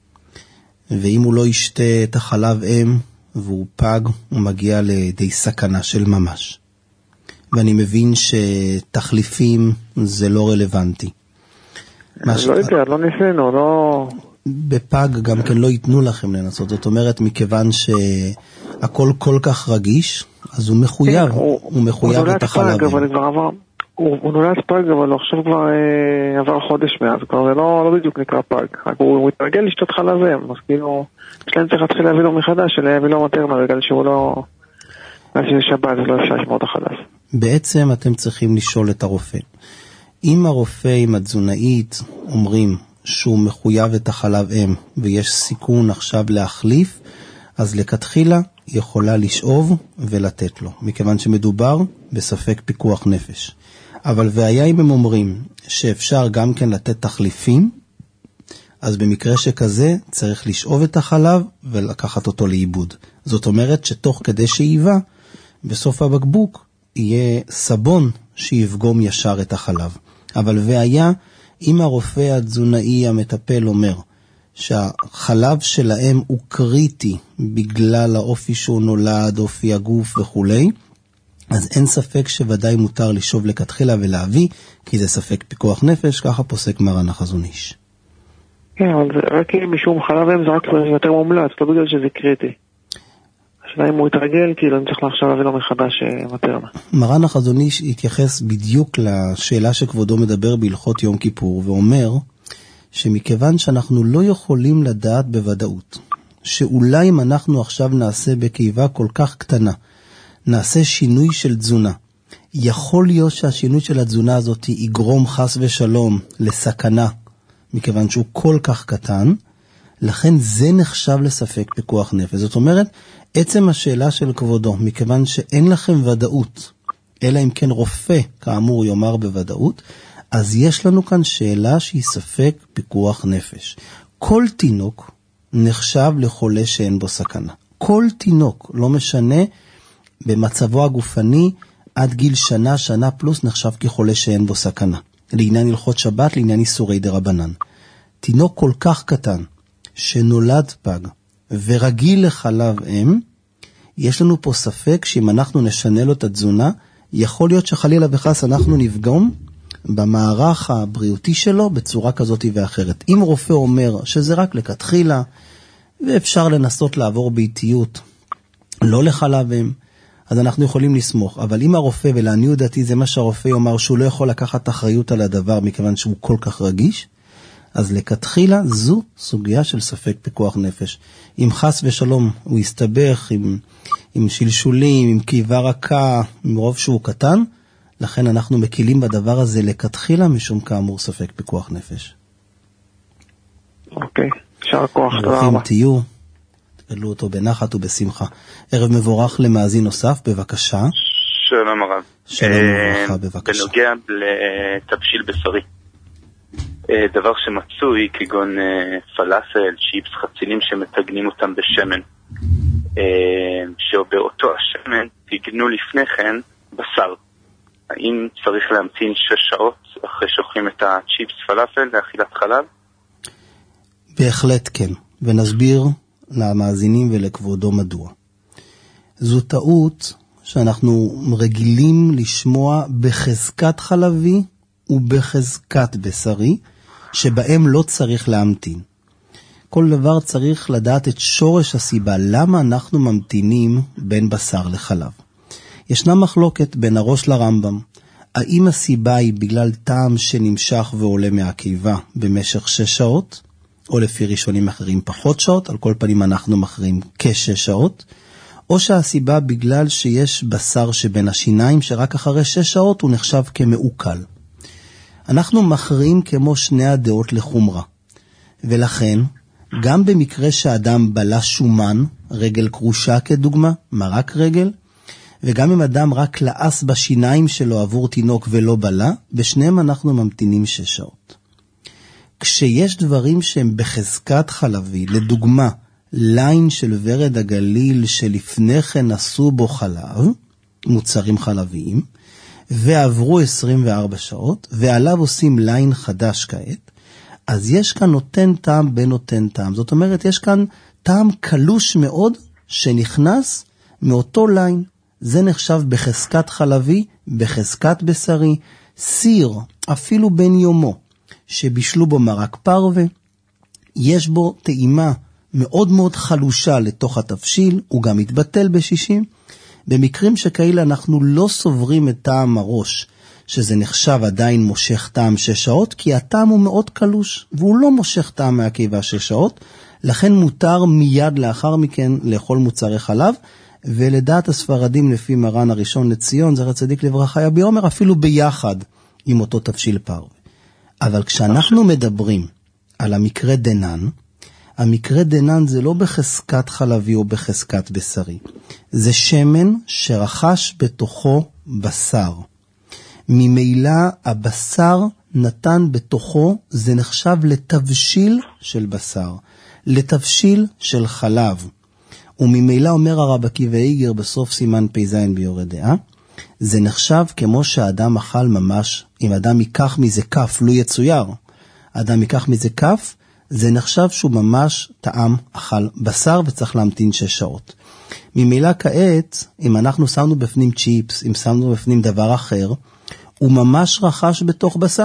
ואם הוא לא ישתה את החלב אם והוא פג, הוא מגיע לידי סכנה של ממש. ואני מבין שתחליפים זה לא רלוונטי. לא יודע, לא ניסינו, לא... בפג גם כן לא ייתנו לכם לנסות. זאת אומרת, מכיוון שהכל כל כך רגיש, אז הוא מחויב, הוא מחויב את החלב אם. הוא נולד פג, אבל עכשיו כבר עבר חודש מאז, כבר זה לא בדיוק נקרא פג, הוא מתרגל לשתות חלב אם, אז כאילו, יש להם צריך להתחיל להביא לו מחדש, להביא לו מטרנה, בגלל שהוא לא, בגלל שזה שבת, זה לא אפשר לשמור את החלב. בעצם אתם צריכים לשאול את הרופא. אם הרופא עם התזונאית אומרים שהוא מחויב את החלב אם, ויש סיכון עכשיו להחליף, אז לכתחילה יכולה לשאוב ולתת לו, מכיוון שמדובר בספק פיקוח נפש. אבל והיה אם הם אומרים שאפשר גם כן לתת תחליפים, אז במקרה שכזה צריך לשאוב את החלב ולקחת אותו לאיבוד. זאת אומרת שתוך כדי שאיבה, בסוף הבקבוק יהיה סבון שיפגום ישר את החלב. אבל והיה אם הרופא התזונאי המטפל אומר שהחלב שלהם הוא קריטי בגלל האופי שהוא נולד, אופי הגוף וכולי, אז אין ספק שוודאי מותר לשאוב לכתחילה ולהביא, כי זה ספק פיקוח נפש, ככה פוסק מרן החזון איש. כן, אבל זה רק משום חלב אם זה רק יותר מומלץ, לא בגלל שזה קריטי. השאלה אם הוא יתרגל, כאילו אני צריך עכשיו להביא לו מחדש מטרנה. מרן החזון איש התייחס בדיוק לשאלה שכבודו מדבר בהלכות יום כיפור, ואומר שמכיוון שאנחנו לא יכולים לדעת בוודאות, שאולי אם אנחנו עכשיו נעשה בקיבה כל כך קטנה, נעשה שינוי של תזונה, יכול להיות שהשינוי של התזונה הזאת יגרום חס ושלום לסכנה, מכיוון שהוא כל כך קטן, לכן זה נחשב לספק פיקוח נפש. זאת אומרת, עצם השאלה של כבודו, מכיוון שאין לכם ודאות, אלא אם כן רופא, כאמור, יאמר בוודאות, אז יש לנו כאן שאלה שהיא ספק פיקוח נפש. כל תינוק נחשב לחולה שאין בו סכנה. כל תינוק, לא משנה, במצבו הגופני, עד גיל שנה, שנה פלוס, נחשב כחולה שאין בו סכנה. לעניין הלכות שבת, לעניין איסורי דרבנן. תינוק כל כך קטן, שנולד פג, ורגיל לחלב אם, יש לנו פה ספק שאם אנחנו נשנה לו את התזונה, יכול להיות שחלילה וחס אנחנו נפגום במערך הבריאותי שלו בצורה כזאת ואחרת. אם רופא אומר שזה רק לכתחילה, ואפשר לנסות לעבור באיטיות, לא לחלב אם, אז אנחנו יכולים לסמוך. אבל אם הרופא, ולעניות דעתי זה מה שהרופא יאמר, שהוא לא יכול לקחת אחריות על הדבר מכיוון שהוא כל כך רגיש, אז לכתחילה זו סוגיה של ספק פיקוח נפש. אם חס ושלום הוא יסתבך עם, עם שלשולים, עם קיבה רכה, מרוב שהוא קטן, לכן אנחנו מקילים בדבר הזה לכתחילה, משום כאמור ספק פיקוח נפש. אוקיי, שער כוח, תודה רבה. ברוכים תהיו, תקבלו אותו בנחת ובשמחה. ערב מבורך למאזין נוסף, בבקשה. שלום הרב. שלום וברכה, בבקשה. בנוגע לתבשיל בשרי. דבר שמצוי כגון פלאפל, צ'יפס, חצילים שמתגנים אותם בשמן, שבאותו השמן תגנו לפני כן בשר. האם צריך להמתין שש שעות אחרי שאוכלים את הצ'יפס פלאפל לאכילת חלב? בהחלט כן, ונסביר למאזינים ולכבודו מדוע. זו טעות שאנחנו רגילים לשמוע בחזקת חלבי ובחזקת בשרי, שבהם לא צריך להמתין. כל דבר צריך לדעת את שורש הסיבה, למה אנחנו ממתינים בין בשר לחלב. ישנה מחלוקת בין הראש לרמב"ם, האם הסיבה היא בגלל טעם שנמשך ועולה מהקיבה במשך שש שעות, או לפי ראשונים אחרים פחות שעות, על כל פנים אנחנו מכריעים כשש שעות, או שהסיבה בגלל שיש בשר שבין השיניים, שרק אחרי שש שעות הוא נחשב כמעוקל. אנחנו מכריעים כמו שני הדעות לחומרה, ולכן, גם במקרה שאדם בלה שומן, רגל קרושה כדוגמה, מרק רגל, וגם אם אדם רק לעס בשיניים שלו עבור תינוק ולא בלה, בשניהם אנחנו ממתינים שש שעות. כשיש דברים שהם בחזקת חלבי, לדוגמה, ליין של ורד הגליל שלפני כן עשו בו חלב, מוצרים חלביים, ועברו עשרים וארבע שעות, ועליו עושים ליין חדש כעת, אז יש כאן נותן טעם בנותן טעם. זאת אומרת, יש כאן טעם קלוש מאוד שנכנס מאותו ליין. זה נחשב בחזקת חלבי, בחזקת בשרי, סיר, אפילו בן יומו, שבישלו בו מרק פרווה, יש בו טעימה מאוד מאוד חלושה לתוך התבשיל, הוא גם מתבטל בשישים. במקרים שכאלה אנחנו לא סוברים את טעם הראש, שזה נחשב עדיין מושך טעם שש שעות, כי הטעם הוא מאוד קלוש, והוא לא מושך טעם מהקיבה שש שעות, לכן מותר מיד לאחר מכן לאכול מוצרי חלב, ולדעת הספרדים לפי מרן הראשון לציון, זכר צדיק לברכה, יביע אומר אפילו ביחד עם אותו תבשיל פרווה. אבל כשאנחנו מדברים על המקרה דנן, המקרה דנן זה לא בחזקת חלבי או בחזקת בשרי. זה שמן שרכש בתוכו בשר. ממילא הבשר נתן בתוכו, זה נחשב לתבשיל של בשר, לתבשיל של חלב. וממילא אומר הרב עקיבא איגר בסוף סימן פ"ז ביורה דעה, זה נחשב כמו שהאדם אכל ממש, אם אדם ייקח מזה כף, לא יצויר, האדם ייקח מזה כף, זה נחשב שהוא ממש טעם אכל בשר וצריך להמתין שש שעות. ממילא כעת, אם אנחנו שמנו בפנים צ'יפס, אם שמנו בפנים דבר אחר, הוא ממש רכש בתוך בשר.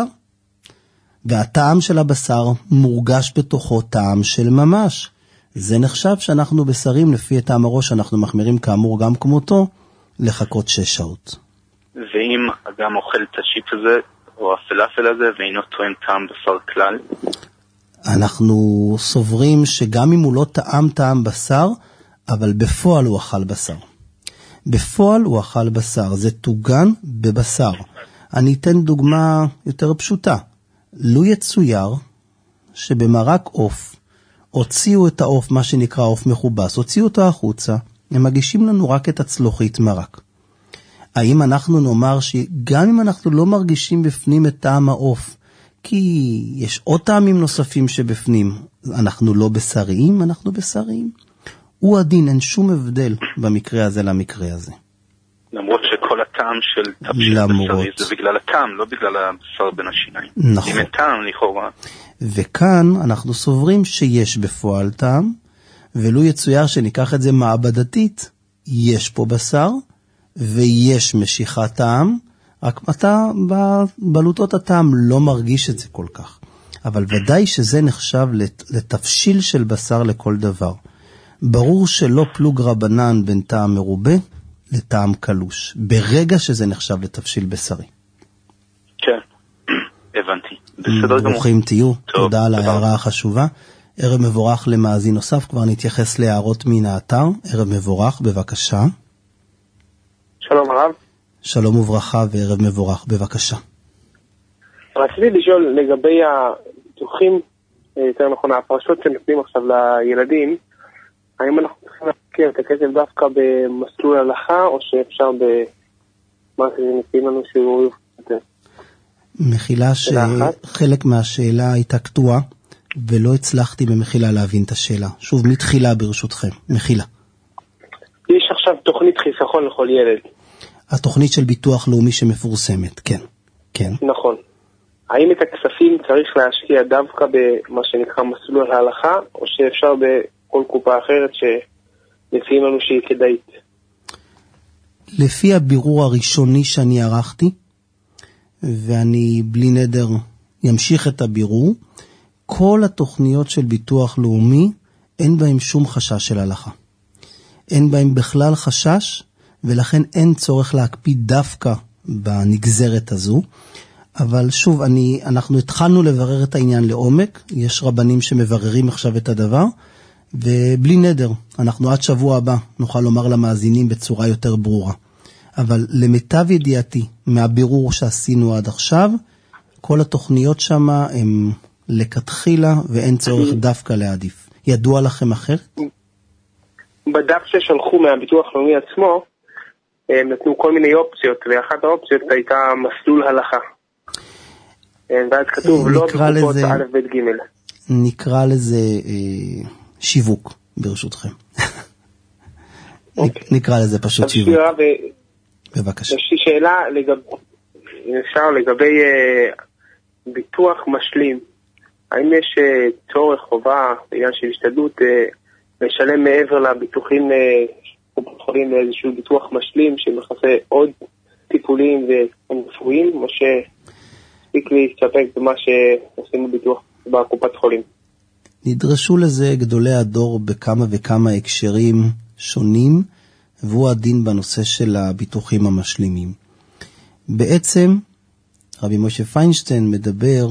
והטעם של הבשר מורגש בתוכו טעם של ממש. זה נחשב שאנחנו בשרים לפי טעם הראש, אנחנו מחמירים כאמור גם כמותו, לחכות שש שעות. ואם אדם אוכל את השיפ הזה, או הפלאפל הזה, ואינו טועם טעם בשר כלל? אנחנו סוברים שגם אם הוא לא טעם טעם בשר, אבל בפועל הוא אכל בשר. בפועל הוא אכל בשר, זה תוגן בבשר. אני אתן דוגמה יותר פשוטה. לו יצויר שבמרק עוף, הוציאו את העוף, מה שנקרא עוף מחובס, הוציאו אותו החוצה, הם מגישים לנו רק את הצלוחית מרק. האם אנחנו נאמר שגם אם אנחנו לא מרגישים בפנים את טעם העוף, כי יש עוד טעמים נוספים שבפנים, אנחנו לא בשריים, אנחנו בשריים. הוא הדין, אין שום הבדל במקרה הזה למקרה הזה. למרות שכל הטעם של תבשיל בשרי זה בגלל הטעם, לא בגלל הבשר בין השיניים. נכון. אם אין טעם, לכאורה. וכאן אנחנו סוברים שיש בפועל טעם, ולו יצויר שניקח את זה מעבדתית, יש פה בשר, ויש משיכת טעם, רק אתה בבלוטות הטעם לא מרגיש את זה כל כך. אבל ודאי שזה נחשב לתבשיל של בשר לכל דבר. ברור שלא פלוג רבנן בין טעם מרובה לטעם קלוש, ברגע שזה נחשב לתבשיל בשרי. כן, הבנתי. בסדר גמור. ברוכים תהיו, תודה על ההערה החשובה. ערב מבורך למאזין נוסף, כבר נתייחס להערות מן האתר. ערב מבורך, בבקשה. שלום הרב. שלום וברכה וערב מבורך, בבקשה. רציתי לשאול לגבי הדיווחים, יותר נכון, הפרשות שנותנים עכשיו לילדים, האם אנחנו צריכים להזכיר את הכסף דווקא במסלול הלכה, או שאפשר במה שנתאים לנו שהוא יותר? מחילה שחלק מהשאלה הייתה קטועה, ולא הצלחתי במחילה להבין את השאלה. שוב, מתחילה ברשותכם, מחילה. יש עכשיו תוכנית חיסכון לכל ילד. התוכנית של ביטוח לאומי שמפורסמת, כן. כן. נכון. האם את הכספים צריך להשקיע דווקא במה שנקרא מסלול ההלכה, או שאפשר בכל קופה אחרת שמציעים לנו שהיא כדאית? לפי הבירור הראשוני שאני ערכתי, ואני בלי נדר ימשיך את הבירור, כל התוכניות של ביטוח לאומי אין בהם שום חשש של הלכה. אין בהם בכלל חשש, ולכן אין צורך להקפיד דווקא בנגזרת הזו. אבל שוב, אני, אנחנו התחלנו לברר את העניין לעומק, יש רבנים שמבררים עכשיו את הדבר, ובלי נדר, אנחנו עד שבוע הבא נוכל לומר למאזינים בצורה יותר ברורה. אבל למיטב ידיעתי, מהבירור שעשינו עד עכשיו, כל התוכניות שם הן לכתחילה ואין צורך דווקא להעדיף. ידוע לכם אחר? בדף ששלחו מהביטוח הלאומי עצמו, הם נתנו כל מיני אופציות, ואחת האופציות הייתה מסלול הלכה. ואז כתוב לא בקופות א' ב' ג'. נקרא לזה אה, שיווק, ברשותכם. okay. נקרא לזה פשוט שיווק. ו... בבקשה. יש לי שאלה לגב... אפשר לגבי uh, ביטוח משלים. האם יש uh, צורך חובה, בעניין של השתדלות, uh, לשלם מעבר לביטוחים קופות uh, חולים לאיזשהו ביטוח משלים שמכסה עוד טיפולים ורפואיים, או שספיק להסתפק במה שעושים בביטוח בקופת חולים? נדרשו לזה גדולי הדור בכמה וכמה הקשרים שונים, והוא הדין בנושא של הביטוחים המשלימים. בעצם, רבי משה פיינשטיין מדבר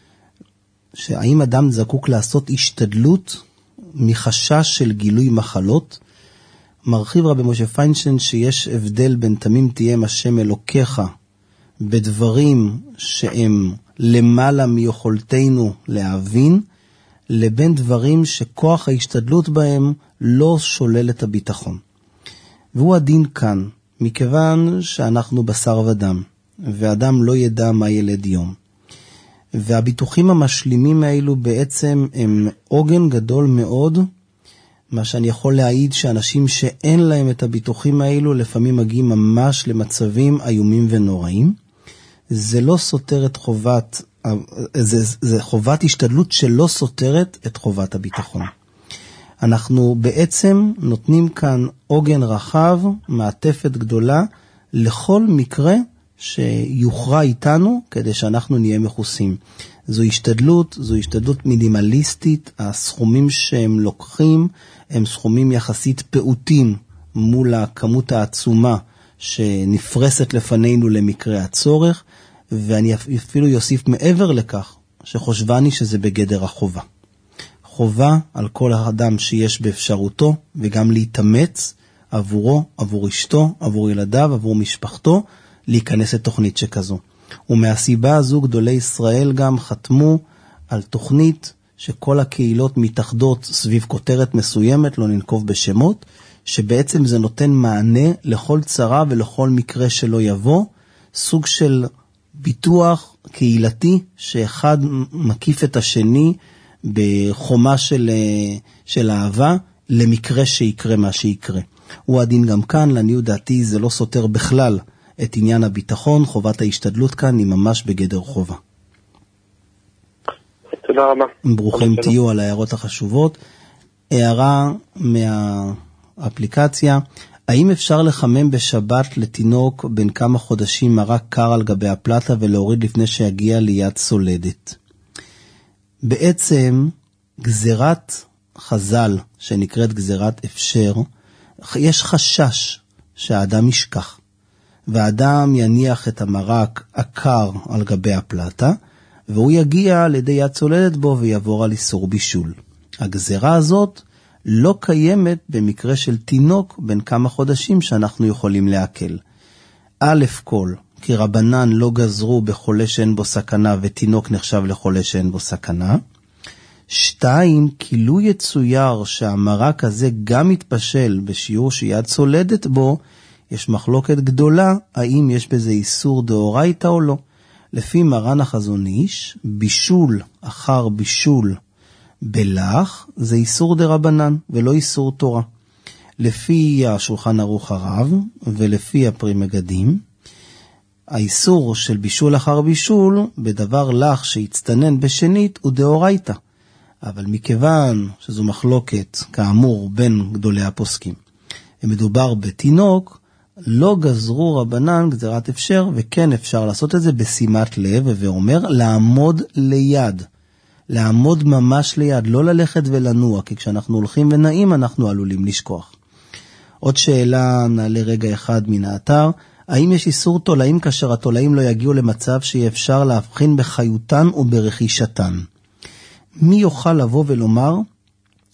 שהאם אדם זקוק לעשות השתדלות מחשש של גילוי מחלות, מרחיב רבי משה פיינשטיין שיש הבדל בין תמים תהיה השם אלוקיך בדברים שהם למעלה מיכולתנו להבין, לבין דברים שכוח ההשתדלות בהם לא שולל את הביטחון. והוא הדין כאן, מכיוון שאנחנו בשר ודם, ואדם לא ידע מה ילד יום. והביטוחים המשלימים האלו בעצם הם עוגן גדול מאוד, מה שאני יכול להעיד שאנשים שאין להם את הביטוחים האלו לפעמים מגיעים ממש למצבים איומים ונוראים. זה לא סותר את חובת, זה, זה חובת השתדלות שלא סותרת את חובת הביטחון. אנחנו בעצם נותנים כאן עוגן רחב, מעטפת גדולה, לכל מקרה שיוכרע איתנו כדי שאנחנו נהיה מחוסים. זו השתדלות, זו השתדלות מינימליסטית, הסכומים שהם לוקחים הם סכומים יחסית פעוטים מול הכמות העצומה שנפרסת לפנינו למקרה הצורך, ואני אפילו יוסיף מעבר לכך שחושבני שזה בגדר החובה. חובה על כל האדם שיש באפשרותו וגם להתאמץ עבורו, עבור אשתו, עבור ילדיו, עבור משפחתו, להיכנס לתוכנית שכזו. ומהסיבה הזו גדולי ישראל גם חתמו על תוכנית שכל הקהילות מתאחדות סביב כותרת מסוימת, לא ננקוב בשמות, שבעצם זה נותן מענה לכל צרה ולכל מקרה שלא יבוא, סוג של ביטוח קהילתי שאחד מקיף את השני בחומה של, של אהבה למקרה שיקרה מה שיקרה. הוא הדין גם כאן, לעניות דעתי זה לא סותר בכלל את עניין הביטחון, חובת ההשתדלות כאן היא ממש בגדר חובה. תודה רבה. ברוכים תהיו על ההערות החשובות. הערה מהאפליקציה, האם אפשר לחמם בשבת לתינוק בין כמה חודשים מרק קר על גבי הפלטה ולהוריד לפני שיגיע ליד סולדת? בעצם גזירת חז"ל, שנקראת גזירת אפשר, יש חשש שהאדם ישכח, והאדם יניח את המרק הקר על גבי הפלטה, והוא יגיע לידי יד סולדת בו ויעבור על איסור בישול. הגזירה הזאת לא קיימת במקרה של תינוק בין כמה חודשים שאנחנו יכולים להקל. א' כל, כי רבנן לא גזרו בחולה שאין בו סכנה ותינוק נחשב לחולה שאין בו סכנה. שתיים, כי לו יצויר שהמרק הזה גם מתפשל בשיעור שיד סולדת בו, יש מחלוקת גדולה האם יש בזה איסור דאורייתא או לא. לפי מרן החזון איש, בישול אחר בישול בלח זה איסור דרבנן ולא איסור תורה. לפי השולחן ערוך הרב ולפי הפרי מגדים, האיסור של בישול אחר בישול בדבר לח שהצטנן בשנית הוא דאורייתא. אבל מכיוון שזו מחלוקת כאמור בין גדולי הפוסקים, ומדובר בתינוק, לא גזרו רבנן גזירת אפשר, וכן אפשר לעשות את זה בשימת לב, ואומר לעמוד ליד. לעמוד ממש ליד, לא ללכת ולנוע, כי כשאנחנו הולכים ונעים אנחנו עלולים לשכוח. עוד שאלה, נעלה רגע אחד מן האתר, האם יש איסור תולעים כאשר התולעים לא יגיעו למצב שיהיה אפשר להבחין בחיותן וברכישתן? מי יוכל לבוא ולומר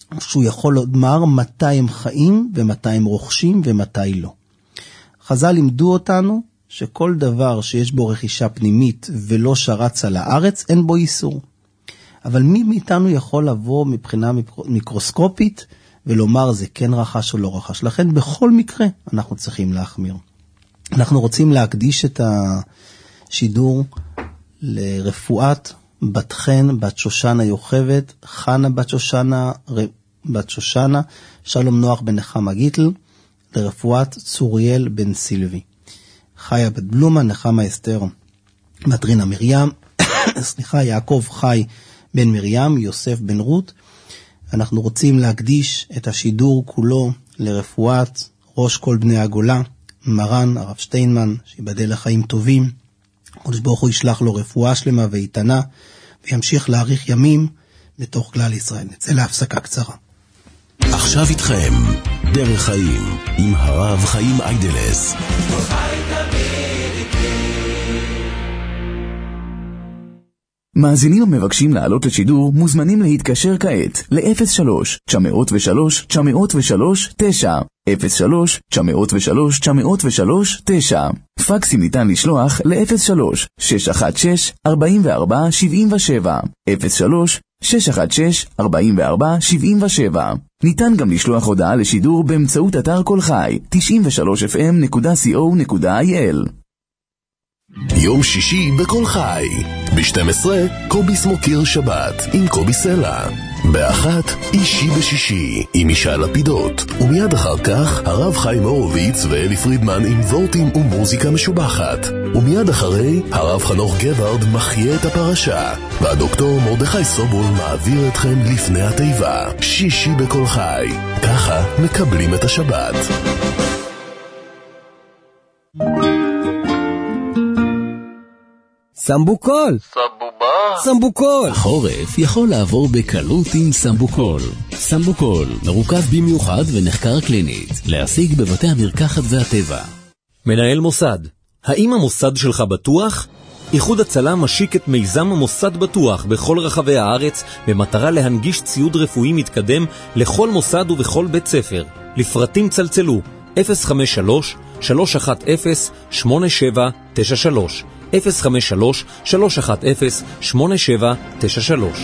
שהוא יכול לומר מתי הם חיים ומתי הם רוכשים ומתי לא. חז"ל לימדו אותנו שכל דבר שיש בו רכישה פנימית ולא שרץ על הארץ, אין בו איסור. אבל מי מאיתנו יכול לבוא מבחינה מיקרוסקופית ולומר זה כן רכש או לא רכש? לכן בכל מקרה אנחנו צריכים להחמיר. אנחנו רוצים להקדיש את השידור לרפואת בת חן, בת שושנה יוכבת, חנה בת שושנה, בת שושנה, שלום נוח בן נחמה גיטל, לרפואת צוריאל בן סילבי. חיה בת בלומה, נחמה אסתר, בת רינה מרים, סליחה, יעקב חי בן מרים, יוסף בן רות. אנחנו רוצים להקדיש את השידור כולו לרפואת ראש כל בני הגולה, מרן הרב שטיינמן, שיבדל לחיים טובים, הקדוש ברוך הוא ישלח לו רפואה שלמה ואיתנה, וימשיך להאריך ימים בתוך כלל ישראל. נצא להפסקה קצרה. עכשיו איתכם, דרך חיים, עם הרב חיים איידלס. מאזינים המבקשים לעלות לשידור מוזמנים להתקשר כעת ל-אפס שלוש תשע אפס שלוש תשע אפס שלוש תשע אפס שלוש תשע אפס שלוש תשע אפס שלוש תשע. פקסים ניתן לשלוח ל-אפס שלוש שש אחת שש ארבע ארבע שבע שבע אפס שלוש שש אחת שש ארבע ארבע שבע שבע. ניתן גם לשלוח הודעה לשידור באמצעות אתר כל חי תשעים ושלוש אף אם נקודה סי או נקודה איי אל. יום שישי בכל חי ב-שתים עשרה קובי סמוקיר שבת עם קובי סלע, באחת אישי בשישי עם אישה לפידות, ומיד אחר כך הרב חיים הורוביץ ואלי פרידמן עם וורטים ומוזיקה משובחת, ומיד אחרי הרב חנוך גברד מחיה את הפרשה, והדוקטור מרדכי סובול מעביר אתכם לפני התיבה. שישי בכל חי, ככה מקבלים את השבת. סמבוקול. סבובה. סמבוקול. החורף יכול לעבור בקלות עם סמבוקול. סמבוקול מרוכז במיוחד ונחקר קלינית, להשיג בבתי המרקחת והטבע. מנהל מוסד, האם המוסד שלך בטוח? איחוד הצלה משיק את מיזם המוסד בטוח בכל רחבי הארץ במטרה להנגיש ציוד רפואי מתקדם לכל מוסד ובכל בית ספר. לפרטים צלצלו אפס חמש שלוש שלוש אחת אפס שמונה שבע תשע שלוש אפס חמש שלוש שלוש אחת אפס שמונה שבע תשע שלוש.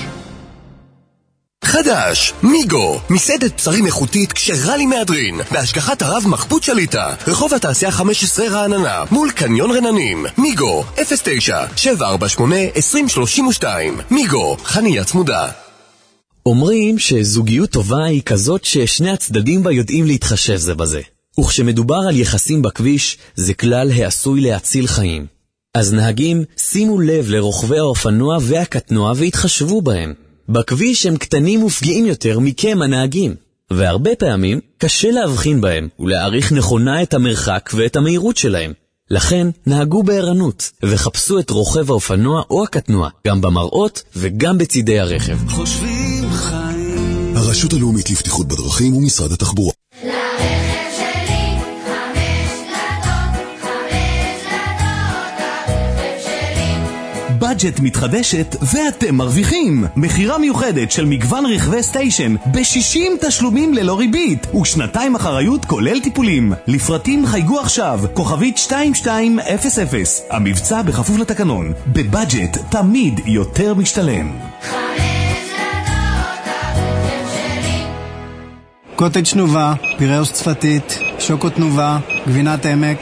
חדש, מיגו, מסעדת בשרים איכותית כשרה לי מהדרין, בהשגחת הרב מחפות שליטה, רחוב התעשייה חמש עשרה רעננה, מול קניון רננים. מיגו, אפס תשע שבע ארבע שמונה עשרים שלושים ושתיים. מיגו, חניה צמודה. אומרים שזוגיות טובה היא כזאת ששני הצדדים בה יודעים להתחשב זה בזה. וכשמדובר על יחסים בכביש, זה כלל העשוי להציל חיים. אז נהגים, שימו לב לרוכבי האופנוע והקטנוע והתחשבו בהם. בכביש הם קטנים ופגיעים יותר מכם הנהגים, והרבה פעמים קשה להבחין בהם ולהעריך נכונה את המרחק ואת המהירות שלהם. לכן נהגו בערנות וחפשו את רוכב האופנוע או הקטנוע, גם במראות וגם בצידי הרכב. חושבים חיים. הרשות הלאומית לבטיחות בדרכים ומשרד התחבורה. בדג'ט מתחדשת ואתם מרוויחים. מחירה מיוחדת של מגוון רכבי סטיישן ב-שישים תשלומים ללא ריבית ושנתיים אחריות כולל טיפולים. לפרטים חייגו עכשיו כוכבית שתיים שתיים אפס אפס. המבצע בכפוף לתקנון. בבדג'ט תמיד יותר משתלם. קוטג' תנובה, פיראוס צפתית, שוקו תנובה, גבינת עמק.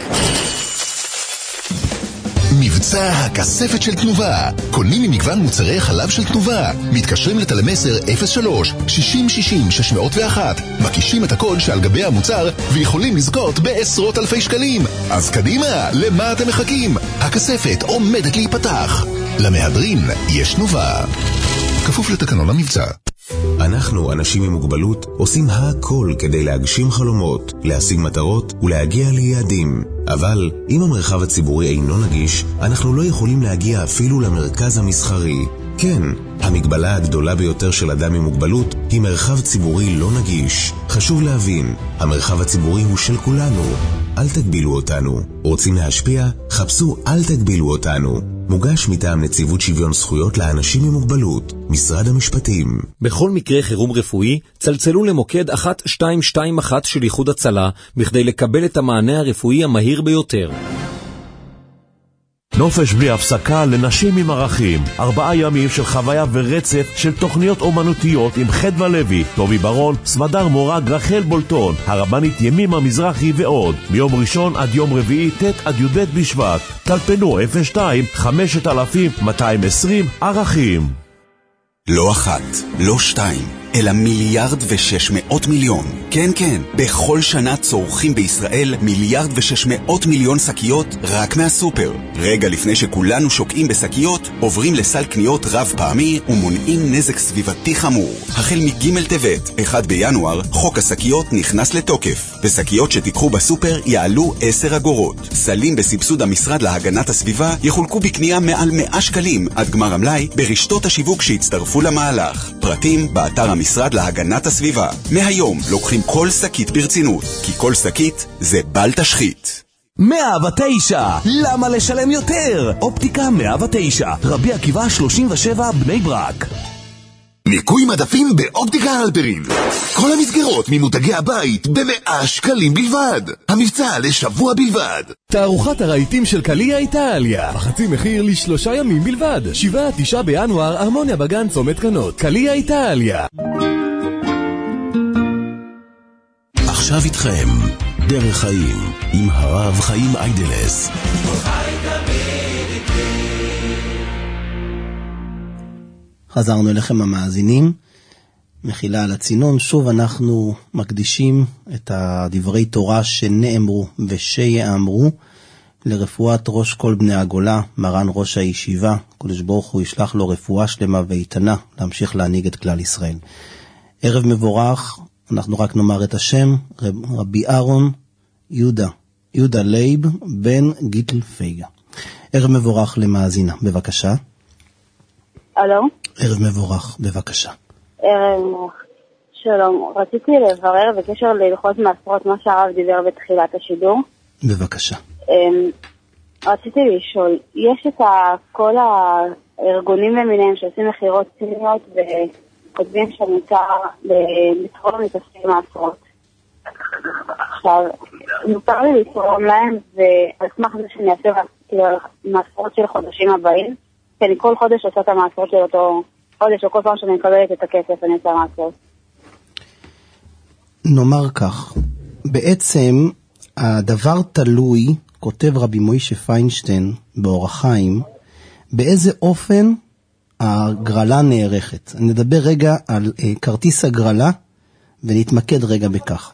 מבצע הכספת של תנובה. קונים ממגוון מוצרי חלב של תנובה. מתקשרים לטלמסר אפס שלוש שישים שישים שש מאות ואחת. מקישים את הקוד שעל גבי המוצר ויכולים לזכות בעשרות אלפי שקלים. אז קדימה, למה אתם מחכים? הכספת עומדת להיפתח. למהדרין יש תנובה. כפוף לתקנון המבצע. אנחנו, אנשים עם מוגבלות, עושים הכל כדי להגשים חלומות, להשיג מטרות ולהגיע ליעדים. אבל אם המרחב הציבורי אינו נגיש, אנחנו לא יכולים להגיע אפילו למרכז המסחרי. כן, המגבלה הגדולה ביותר של אדם עם מוגבלות היא מרחב ציבורי לא נגיש. חשוב להבין, המרחב הציבורי הוא של כולנו. אל תגבילו אותנו. רוצים להשפיע? חפשו אל תגבילו אותנו. מוגש מטעם נציבות שוויון זכויות לאנשים עם מוגבלות, משרד המשפטים. בכל מקרה חירום רפואי, צלצלו למוקד אחת שתיים שתיים אחת של איחוד הצלה, בכדי לקבל את המענה הרפואי המהיר ביותר. נופש בלי הפסקה לנשים עם ערכים. ארבעה ימים של חוויה ורצף של תוכניות אומנותיות עם חדווה לוי, טובי ברון, סמדר מורג, רחל בולטון, הרבנית ימימה מזרחי ועוד. מיום ראשון עד יום רביעי ט' עד י"ב בשבט. טלפנו אפס שתיים חמש אלף מאתיים ועשרים ערכים. לא אחת, לא שתיים, אלא מיליארד ושש מאות מיליון. כן, כן, בכל שנה צורכים בישראל מיליארד ושש מאות מיליון שקיות רק מהסופר. רגע לפני שכולנו שוקעים בשקיות, עוברים לסל קניות רב פעמי ומונעים נזק סביבתי חמור. החל מג' טבת, אחד בינואר, חוק השקיות נכנס לתוקף. ושקיות שתיקחו בסופר יעלו עשר אגורות. סלים בסבסוד המשרד להגנת הסביבה יחולקו בקנייה מעל מאה שקלים עד גמר המלאי ברשתות השיווק שהצטרפו למהלך. פרטים באתר המשרד להגנת הסביבה. מהיום לוקחים כל שקית ברצינות, כי כל שקית זה בל תשחית. מאה ותשע, למה לשלם יותר? אופטיקה מאה ותשע, רבי עקיבא שלושים ושבע, בני ברק. ניקוי מדפים באופטיקה הלפרין. כל המסגרות ממותגי הבית במאה שקלים בלבד. המבצע לשבוע בלבד. תערוכת הרהיטים של קליה איטליה, בחצי מחיר לשלושה ימים בלבד. שבעה עד תשעה בינואר, הרמוניה בגן צומת קנות. קליה איטליה. עכשיו איתכם דרך חיים עם הרב חיים איידלס. חזרנו אליכם המאזינים, מחילה על הצינון. שוב אנחנו מקדישים את הדברי תורה שנאמרו ושיאמרו לרפואת ראש כל בני הגולה, מרן ראש הישיבה, קדוש ברוך הוא ישלח לו רפואה שלמה ואיתנה להמשיך להנהיג את כלל ישראל. ערב מבורך, אנחנו רק נאמר את השם, רב, רבי אהרון יהודה, יהודה לייב בן גיטל פייגה. ערב מבורך למאזינה, בבקשה. אלו? ערב מבורך, בבקשה. ערב מבורך. שלום, רציתי לברר בקשר להלכות מעשרות מה שהרב דיבר בתחילת השידור. בבקשה. רציתי לשאול, יש את כל הארגונים למיניהם שעושים מחירות ציניות וכותבים שמותר לתרום מתעסקים מעשרות. עכשיו, מותר לי לתרום להם ואשמח זה שאני אעשה מעשרות של חודשים הבאים, כי אני כל חודש עושה את המעשרות של אותו חודש, או כל פעם שאני מקבלת את הכסף אני עושה מעשרות. נאמר כך, בעצם הדבר תלוי, כותב רבי מוישה פיינשטיין באורח חיים, באיזה אופן הגרלה נערכת. אני נדבר רגע על uh, כרטיס הגרלה, ונתמקד רגע בכך.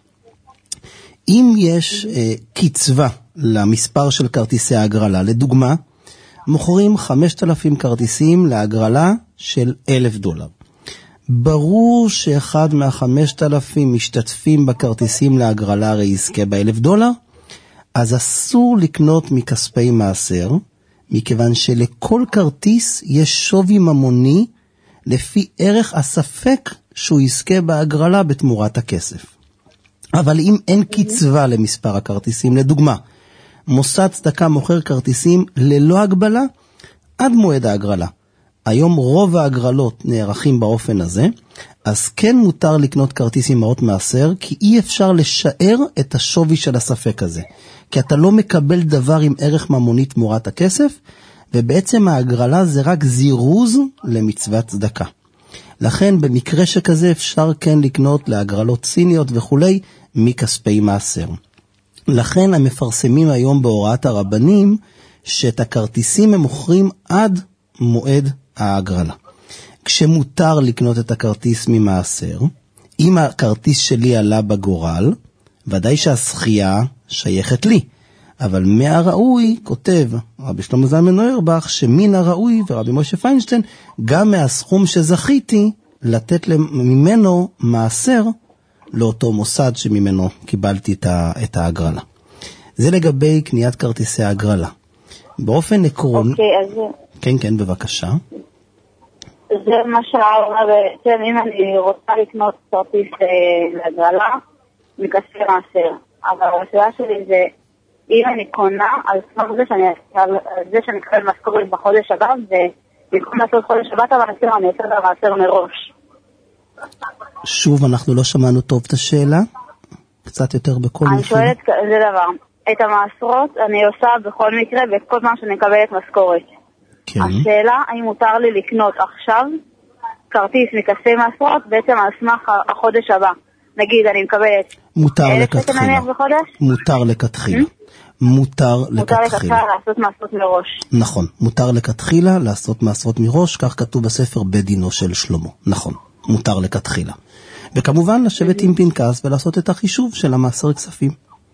אם יש uh, קצבה למספר של כרטיסי הגרלה, לדוגמה, מוכרים חמשת אלפים כרטיסים להגרלה של אלף דולר. ברור שאחד מהחמשת אלפים משתתפים בכרטיסים להגרלה הרי יזכה באלף דולר, אז אסור לקנות מכספי מעשר, מכיוון שלכל כרטיס יש שווי ממוני לפי ערך הספק שהוא יזכה בהגרלה בתמורת הכסף. אבל אם אין קצבה למספר הכרטיסים, לדוגמה, מוסד צדקה מוכר כרטיסים ללא הגבלה עד מועד ההגרלה. היום רוב ההגרלות נערכים באופן הזה, אז כן מותר לקנות כרטיס עם מעות מעשר, כי אי אפשר לשער את השווי של הספק הזה. כי אתה לא מקבל דבר עם ערך ממוני תמורת הכסף, ובעצם ההגרלה זה רק זירוז למצוות צדקה. לכן במקרה שכזה אפשר כן לקנות להגרלות ציניות וכולי מכספי מעשר. לכן המפרסמים היום בהוראת הרבנים שאת הכרטיסים הם מוכרים עד מועד ההגרלה. כשמותר לקנות את הכרטיס ממעשר, אם הכרטיס שלי עלה בגורל, ודאי שהזכייה שייכת לי. אבל מהראוי, כותב רבי שלמה זלמן אוירבך, שמן הראוי, ורבי משה פיינשטיין, גם מהסכום שזכיתי, לתת ממנו מעשר לאותו מוסד שממנו קיבלתי את ההגרלה. זה לגבי קניית כרטיסי ההגרלה. באופן עקרון... אוקיי, אז... כן, כן, בבקשה. זה מה שאומר, בעצם אם אני רוצה לקנות כרטיס להגרלה, מכספי מעשר. אבל השאלה שלי זה, אם אני קונה על סמך זה שאני, על זה שאני אקבל משכורת בחודש הבא, ובמקום לעשות חודש הבא את המעשר, אני אעשה את המעשר מראש. שוב, אנחנו לא שמענו טוב את השאלה. קצת יותר בכל אני מקרה. שואלת זה דבר. את המעשרות אני עושה בכל מקרה, בכל פעם שאני מקבלת משכורת. כן. השאלה, האם מותר לי לקנות עכשיו כרטיס מכספי מעשרות, בעצם על סמך החודש הבא. נגיד, אני מקבלת מותר לכתחילה. מותר לכתחילה. מותר מותר לכתחילה. לעשות מעשרות מראש. נכון, מותר לכתחילה לעשות מעשרות מראש, כך כתוב בספר בית דינו של שלמה. נכון, מותר לכתחילה. וכמובן לשבת עם פנקס ולעשות את החישוב של המעשר כספים.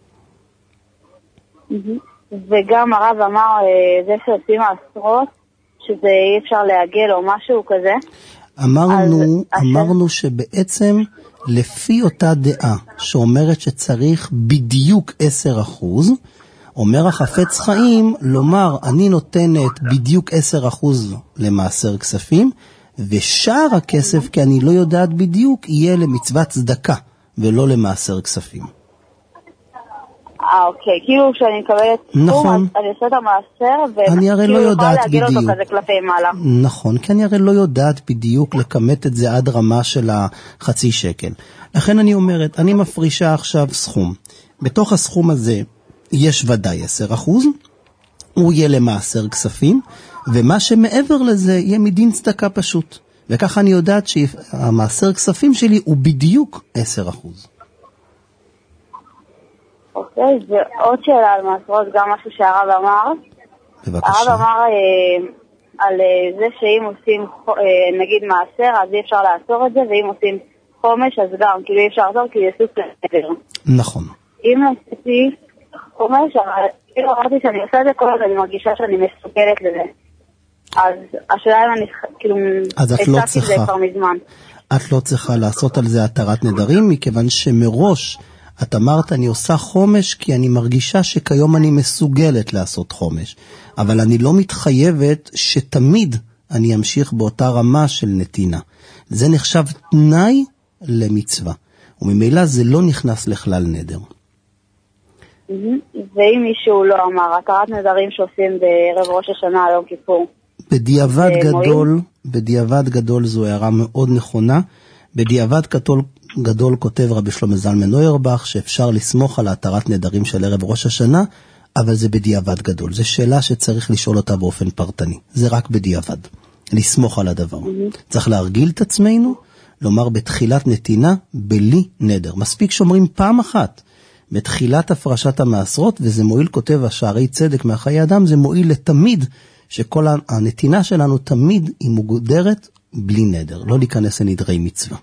וגם הרב אמר זה שעושים מעשרות, שזה אי אפשר להגל או משהו כזה. אמרנו, אמרנו שבעצם לפי אותה דעה שאומרת שצריך בדיוק עשר אחוז, אומר החפץ חיים לומר אני נותנת בדיוק עשר אחוז למעשר כספים, ושאר הכסף כי אני לא יודעת בדיוק יהיה למצוות צדקה ולא למעשר כספים. אה, אוקיי, כאילו שאני מקבלת נכון. אני עושה את המעשר, אני הרי לא יודעת בדיוק. אותו כזה כלפי מעלה. נכון, כי אני הרי לא יודעת בדיוק לכמת את זה עד רמה של החצי שקל. לכן אני אומרת, אני מפרישה עכשיו סכום. בתוך הסכום הזה יש ודאי עשר אחוז, הוא יהיה למעשר כספים, ומה שמעבר לזה יהיה מדין צדקה פשוט. וככה אני יודעת שהמעשר כספים שלי הוא בדיוק עשר אחוז. אוקיי, ועוד שאלה על מעשרות, גם משהו שהרב אמר. בבקשה. הרב אמר אה, על אה, זה שאם עושים אה, נגיד מעשר, אז אי אפשר לעצור את זה, ואם עושים חומש, אז גם, כאילו אי אפשר לעצור, כי יסוס לנדר. נכון. אם עשיתי חומש, כאילו אמרתי שאני עושה את זה כל עוד, אני מרגישה שאני מסוגלת לזה. אז השאלה אם אני, כאילו, אז את לא צריכה. זה כבר מזמן. את לא צריכה לעשות על זה התרת נדרים, מכיוון שמראש את אמרת אני עושה חומש כי אני מרגישה שכיום אני מסוגלת לעשות חומש, אבל אני לא מתחייבת שתמיד אני אמשיך באותה רמה של נתינה. זה נחשב תנאי למצווה, וממילא זה לא נכנס לכלל נדר. ואם מישהו לא אמר, התרת נדרים שעושים בערב ראש השנה על יום כיפור, בדיעבד גדול, בדיעבד גדול זו הערה מאוד נכונה. בדיעבד גדול, גדול כותב רבי שלמה זלמן נוירבך שאפשר לסמוך על התרת נדרים של ערב ראש השנה, אבל זה בדיעבד גדול. זו שאלה שצריך לשאול אותה באופן פרטני. זה רק בדיעבד. לסמוך על הדבר. צריך להרגיל את עצמנו, לומר בתחילת נתינה, בלי נדר. מספיק שאומרים פעם אחת, בתחילת הפרשת המעשרות, וזה מועיל, כותב השערי צדק מהחיי אדם, זה מועיל לתמיד, שכל הנתינה שלנו תמיד היא מוגדרת בלי נדר, לא להיכנס לנדרי מצווה.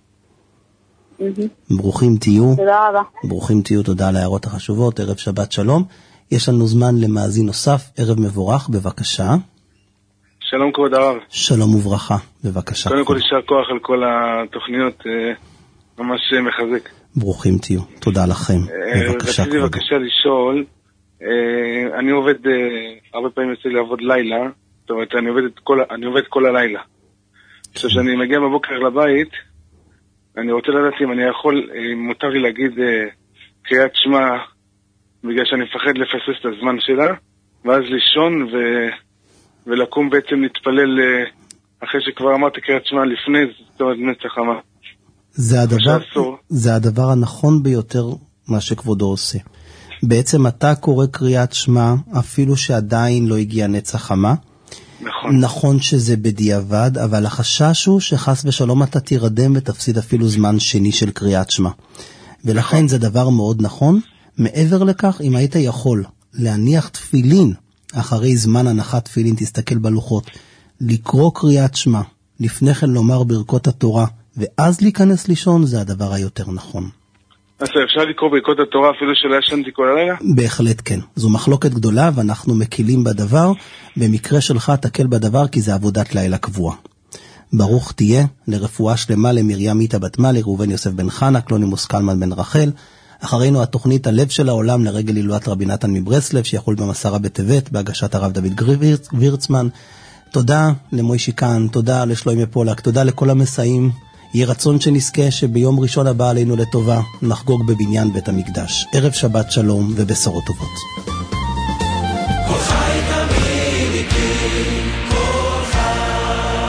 ברוכים תהיו. תודה רבה. ברוכים תהיו, תודה על ההערות החשובות, ערב שבת שלום. יש לנו זמן למאזין נוסף, ערב מבורך, בבקשה. שלום כבוד הרב. שלום וברכה, בבקשה. קודם כל יישר כוח על כל התוכניות, ממש מחזק. ברוכים תהיו, תודה לכם. בבקשה. רציתי בבקשה לשאול, אני עובד, הרבה פעמים יוצא לעבוד לילה, זאת אומרת, אני עובד כל, אני עובד כל הלילה. עכשיו שאני מגיע בבוקר לבית, אני רוצה לדעת אם אני יכול, מותר לי להגיד קריאת שמע, בגלל שאני מפחד לפסס את הזמן שלה, ואז לישון ו... ולקום בעצם להתפלל אחרי שכבר אמרתי קריאת שמע לפני, זאת אומרת נצח חמה. זה הדבר, זה הדבר הנכון ביותר מה שכבודו עושה. בעצם אתה קורא קריאת שמע אפילו שעדיין לא הגיע נצח חמה. נכון. נכון שזה בדיעבד, אבל החשש הוא שחס ושלום אתה תירדם ותפסיד אפילו זמן שני של קריאת שמע. ולכן נכון. זה דבר מאוד נכון. מעבר לכך, אם היית יכול להניח תפילין, אחרי זמן הנחת תפילין, תסתכל בלוחות, לקרוא קריאת שמע, לפני כן לומר ברכות התורה, ואז להיכנס לישון, זה הדבר היותר נכון. אז אפשר לקרוא ברכות התורה אפילו שלא ישנתי כל הלילה? בהחלט כן. זו מחלוקת גדולה ואנחנו מקילים בדבר. במקרה שלך תקל בדבר כי זה עבודת לילה קבועה. ברוך תהיה לרפואה שלמה למרים מיטה בת מלי, ראובן יוסף בן חנה, קלונימוס קלמן בן רחל. אחרינו התוכנית הלב של העולם לרגל הילולת רבי נתן מברסלב שיחול במסרה בטבת בהגשת הרב דוד וירצמן. תודה למוישי כאן, תודה לשלוימי פולק, תודה לכל המסעים. יהיה רצון שנזכה שביום ראשון הבא עלינו לטובה נחגוג בבניין בית המקדש. ערב שבת שלום ובשורות טובות. חי תמיד איתי כל חי.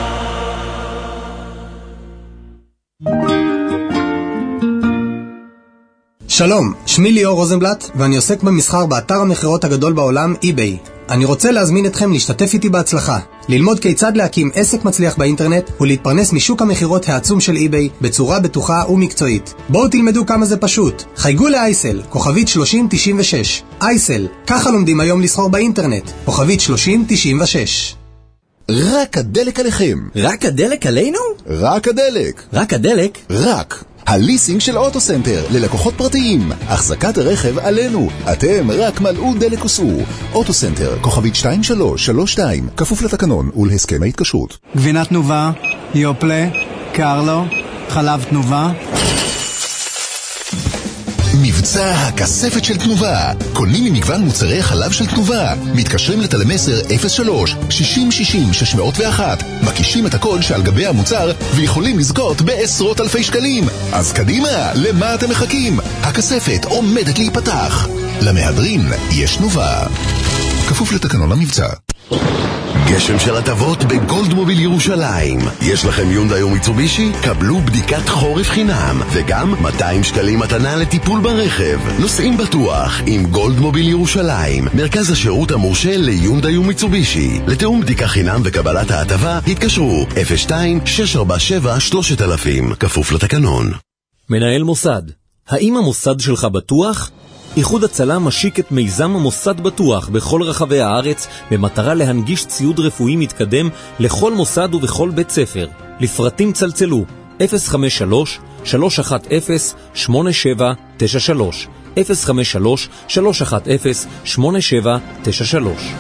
שלום, שמי ליאור רוזנבלט ואני עוסק במסחר באתר המחירות הגדול בעולם eBay. אני רוצה להזמין אתכם להשתתף איתי בהצלחה, ללמוד כיצד להקים עסק מצליח באינטרנט ולהתפרנס משוק המחירות העצום של eBay בצורה בטוחה ומקצועית. בואו תלמדו כמה זה פשוט. חייגו לאייסל, כוכבית שלושים תשעים ושש. אייסל, ככה לומדים היום לסחור באינטרנט, כוכבית שלושים תשעים ושש. רק הדלק עליכם. רק הדלק עלינו? רק הדלק. רק הדלק? רק. הליסינג של אוטוסנטר ללקוחות פרטיים. החזקת הרכב עלינו. אתם רק מלאו דלק וסעו. אוטוסנטר, כוכבית שתיים שלוש שלוש שתיים, כפוף לתקנון ולהסכם ההתקשרות. גבינה תנובה, יופלה, קרלו, חלב תנובה. מבצע הכספת של תנובה. קונים ממגוון מוצרי חלב של תנובה. מתקשרים לטלמסר אפס שלוש שישים שישים שש מאות ואחת. מקישים את הקוד שעל גבי המוצר ויכולים לזכות בעשרות אלפי שקלים. אז קדימה, למה אתם מחכים? הכספת עומדת להיפתח. למהדרין יש תנובה. כפוף לתקנון המבצע. גשם של הטבות בגולד מוביל ירושלים. יש לכם יונדאי או מיצובישי? קבלו בדיקת חורף חינם וגם מאתיים שקלים מתנה לטיפול ברכב. נוסעים בטוח עם גולד מוביל ירושלים, מרכז השירות המורשה ליונדאי ומיצובישי. לתאום בדיקה חינם וקבלת ההטבה התקשרו אפס שתיים שש ארבע שבע שלושת אלפים, כפוף לתקנון. מנהל מוסד, האם המוסד שלך בטוח? איחוד הצלה משיק את מיזם המוסד בטוח בכל רחבי הארץ במטרה להנגיש ציוד רפואי מתקדם לכל מוסד ובכל בית ספר. לפרטים צלצלו אפס חמש שלוש שלוש אחת אפס שמונה שבע תשע שלוש אפס חמש שלוש שלוש אחת אפס שמונה שבע תשע שלוש.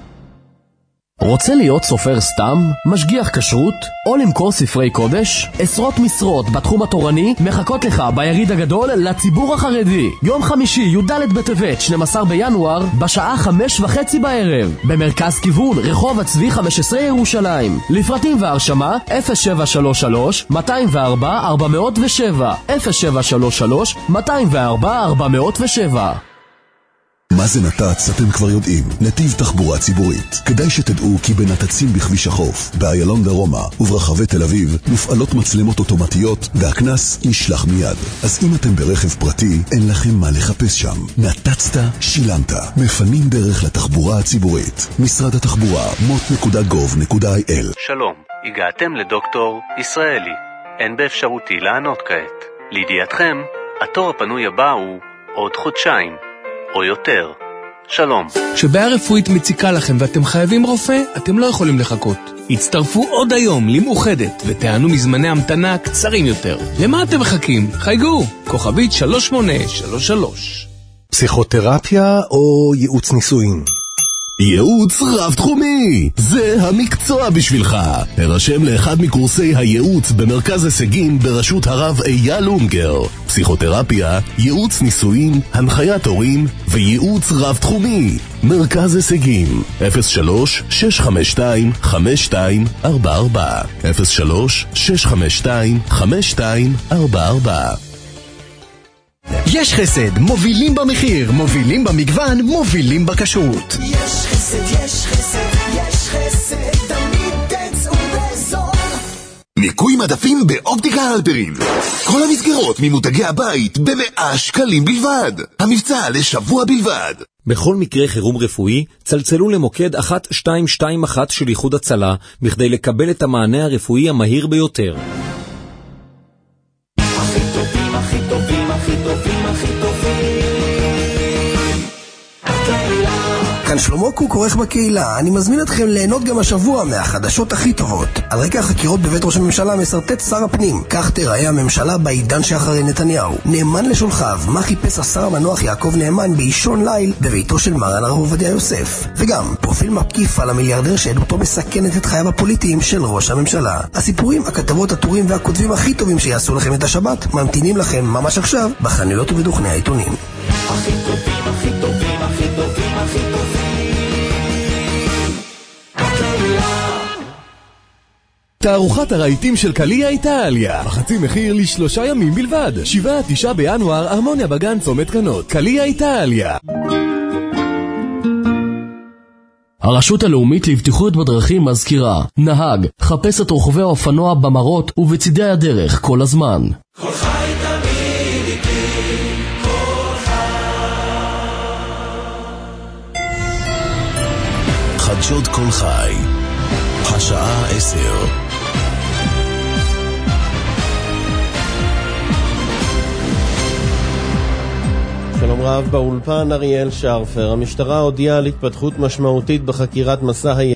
רוצה להיות סופר סתם? משגיח כשרות? או למכור ספרי קודש? עשרות משרות בתחום התורני מחכות לך ביריד הגדול לציבור החרדי. יום חמישי, י"ד בטבת, שנים עשר בינואר, בשעה חמש וחצי בערב. במרכז כיוון, רחוב הצבי חמש עשרה ירושלים. לפרטים והרשמה, אפס שבע שלוש שלוש שתיים ארבע ארבע אפס אפס שבע אפס שבע שלוש שלוש שתיים ארבע ארבע אפס אפס שבע. מה זה נת"צ אתם כבר יודעים, נתיב תחבורה ציבורית. כדאי שתדעו כי בנת"צים בכביש החוף, באיילון דרומה וברחבי תל אביב מופעלות מצלמות אוטומטיות והכנס נשלח מיד. אז אם אתם ברכב פרטי, אין לכם מה לחפש שם. נת"צת, שילמת. מפנים דרך לתחבורה הציבורית. משרד התחבורה, מוט נקודה גוב נקודה איי אל. שלום, הגעתם לדוקטור ישראלי. אין באפשרותי לענות כעת. לידיעתכם, התור הפנוי הבא הוא עוד חודשיים. או יותר. שלום. כשבעיה רפואית מציקה לכם ואתם חייבים רופא, אתם לא יכולים לחכות. הצטרפו עוד היום למאוחדת ותענו מזמני המתנה קצרים יותר. למה אתם מחכים? חייגו. כוכבית שלוש שמונה שלוש שלוש. פסיכותרפיה או ייעוץ נישואין? ייעוץ רב-תחומי, זה המקצוע בשבילך. הרשם לאחד מקורסי הייעוץ במרכז הישגים בראשות הרב אייל אונגר. פסיכותרפיה, ייעוץ נישואין, הנחיית הורים וייעוץ רב-תחומי. מרכז הישגים, אפס שלוש שש חמש שתיים חמש שתיים ארבע ארבע אפס שלוש שש חמש שתיים חמש שתיים ארבע ארבע. יש חסד, מובילים במחיר, מובילים במגוון, מובילים בכשרות. יש חסד, יש חסד, יש חסד, תמיד תצאו בזול. ניקוי מדפים באופטיקה הלפרין. כל המסגרות ממותגי הבית במאה שקלים בלבד. המבצע לשבוע בלבד. בכל מקרה חירום רפואי, צלצלו למוקד אחת שתיים שתיים אחת של איחוד הצלה, בכדי לקבל את המענה הרפואי המהיר ביותר. הכי טובים, הכי טובים, הכי טובים, הכי טובים. כאן שלמה קוק עורך בקהילה. אני מזמין אתכם ליהנות גם השבוע מהחדשות הכי טובות. על רקע החקירות בבית ראש הממשלה מסרטט שר הפנים. כך תראה הממשלה בעידן שאחרי נתניהו. נאמן לשולחיו, מה חיפש השר המנוח יעקב נאמן באישון ליל בביתו של מרן הרב עובדיה יוסף. וגם פרופיל מקיף על המיליארדר שעדותו מסכנת את חייו הפוליטיים של ראש הממשלה. הסיפורים, הכתבות, הטורים והכותבים הכי טובים שיעשו לכם את השבת ממתינים לכם ממש עכשיו בחנויות ובדוכני העיתונים. הכי טובים, הכי טובים, הכי טובים, הכי טובים. תערוכת הרהיטים של קליה איטליה, בחצי מחיר לשלושה ימים בלבד. שבעה עד תשעה בינואר, הרמוניה בגן צומת קנות. קליה איטליה. הרשות הלאומית לבטיחות בדרכים מזכירה, נהג, חפש את רוכבי האופנוע במרות ובצידי הדרך כל הזמן. כל חי תמיד איתי, כל חי. חדשות כל חי, השעה עשר. שלום רב, באולפן אריאל שרפר. המשטרה הודיעה על התפתחות משמעותית בחקירת מסע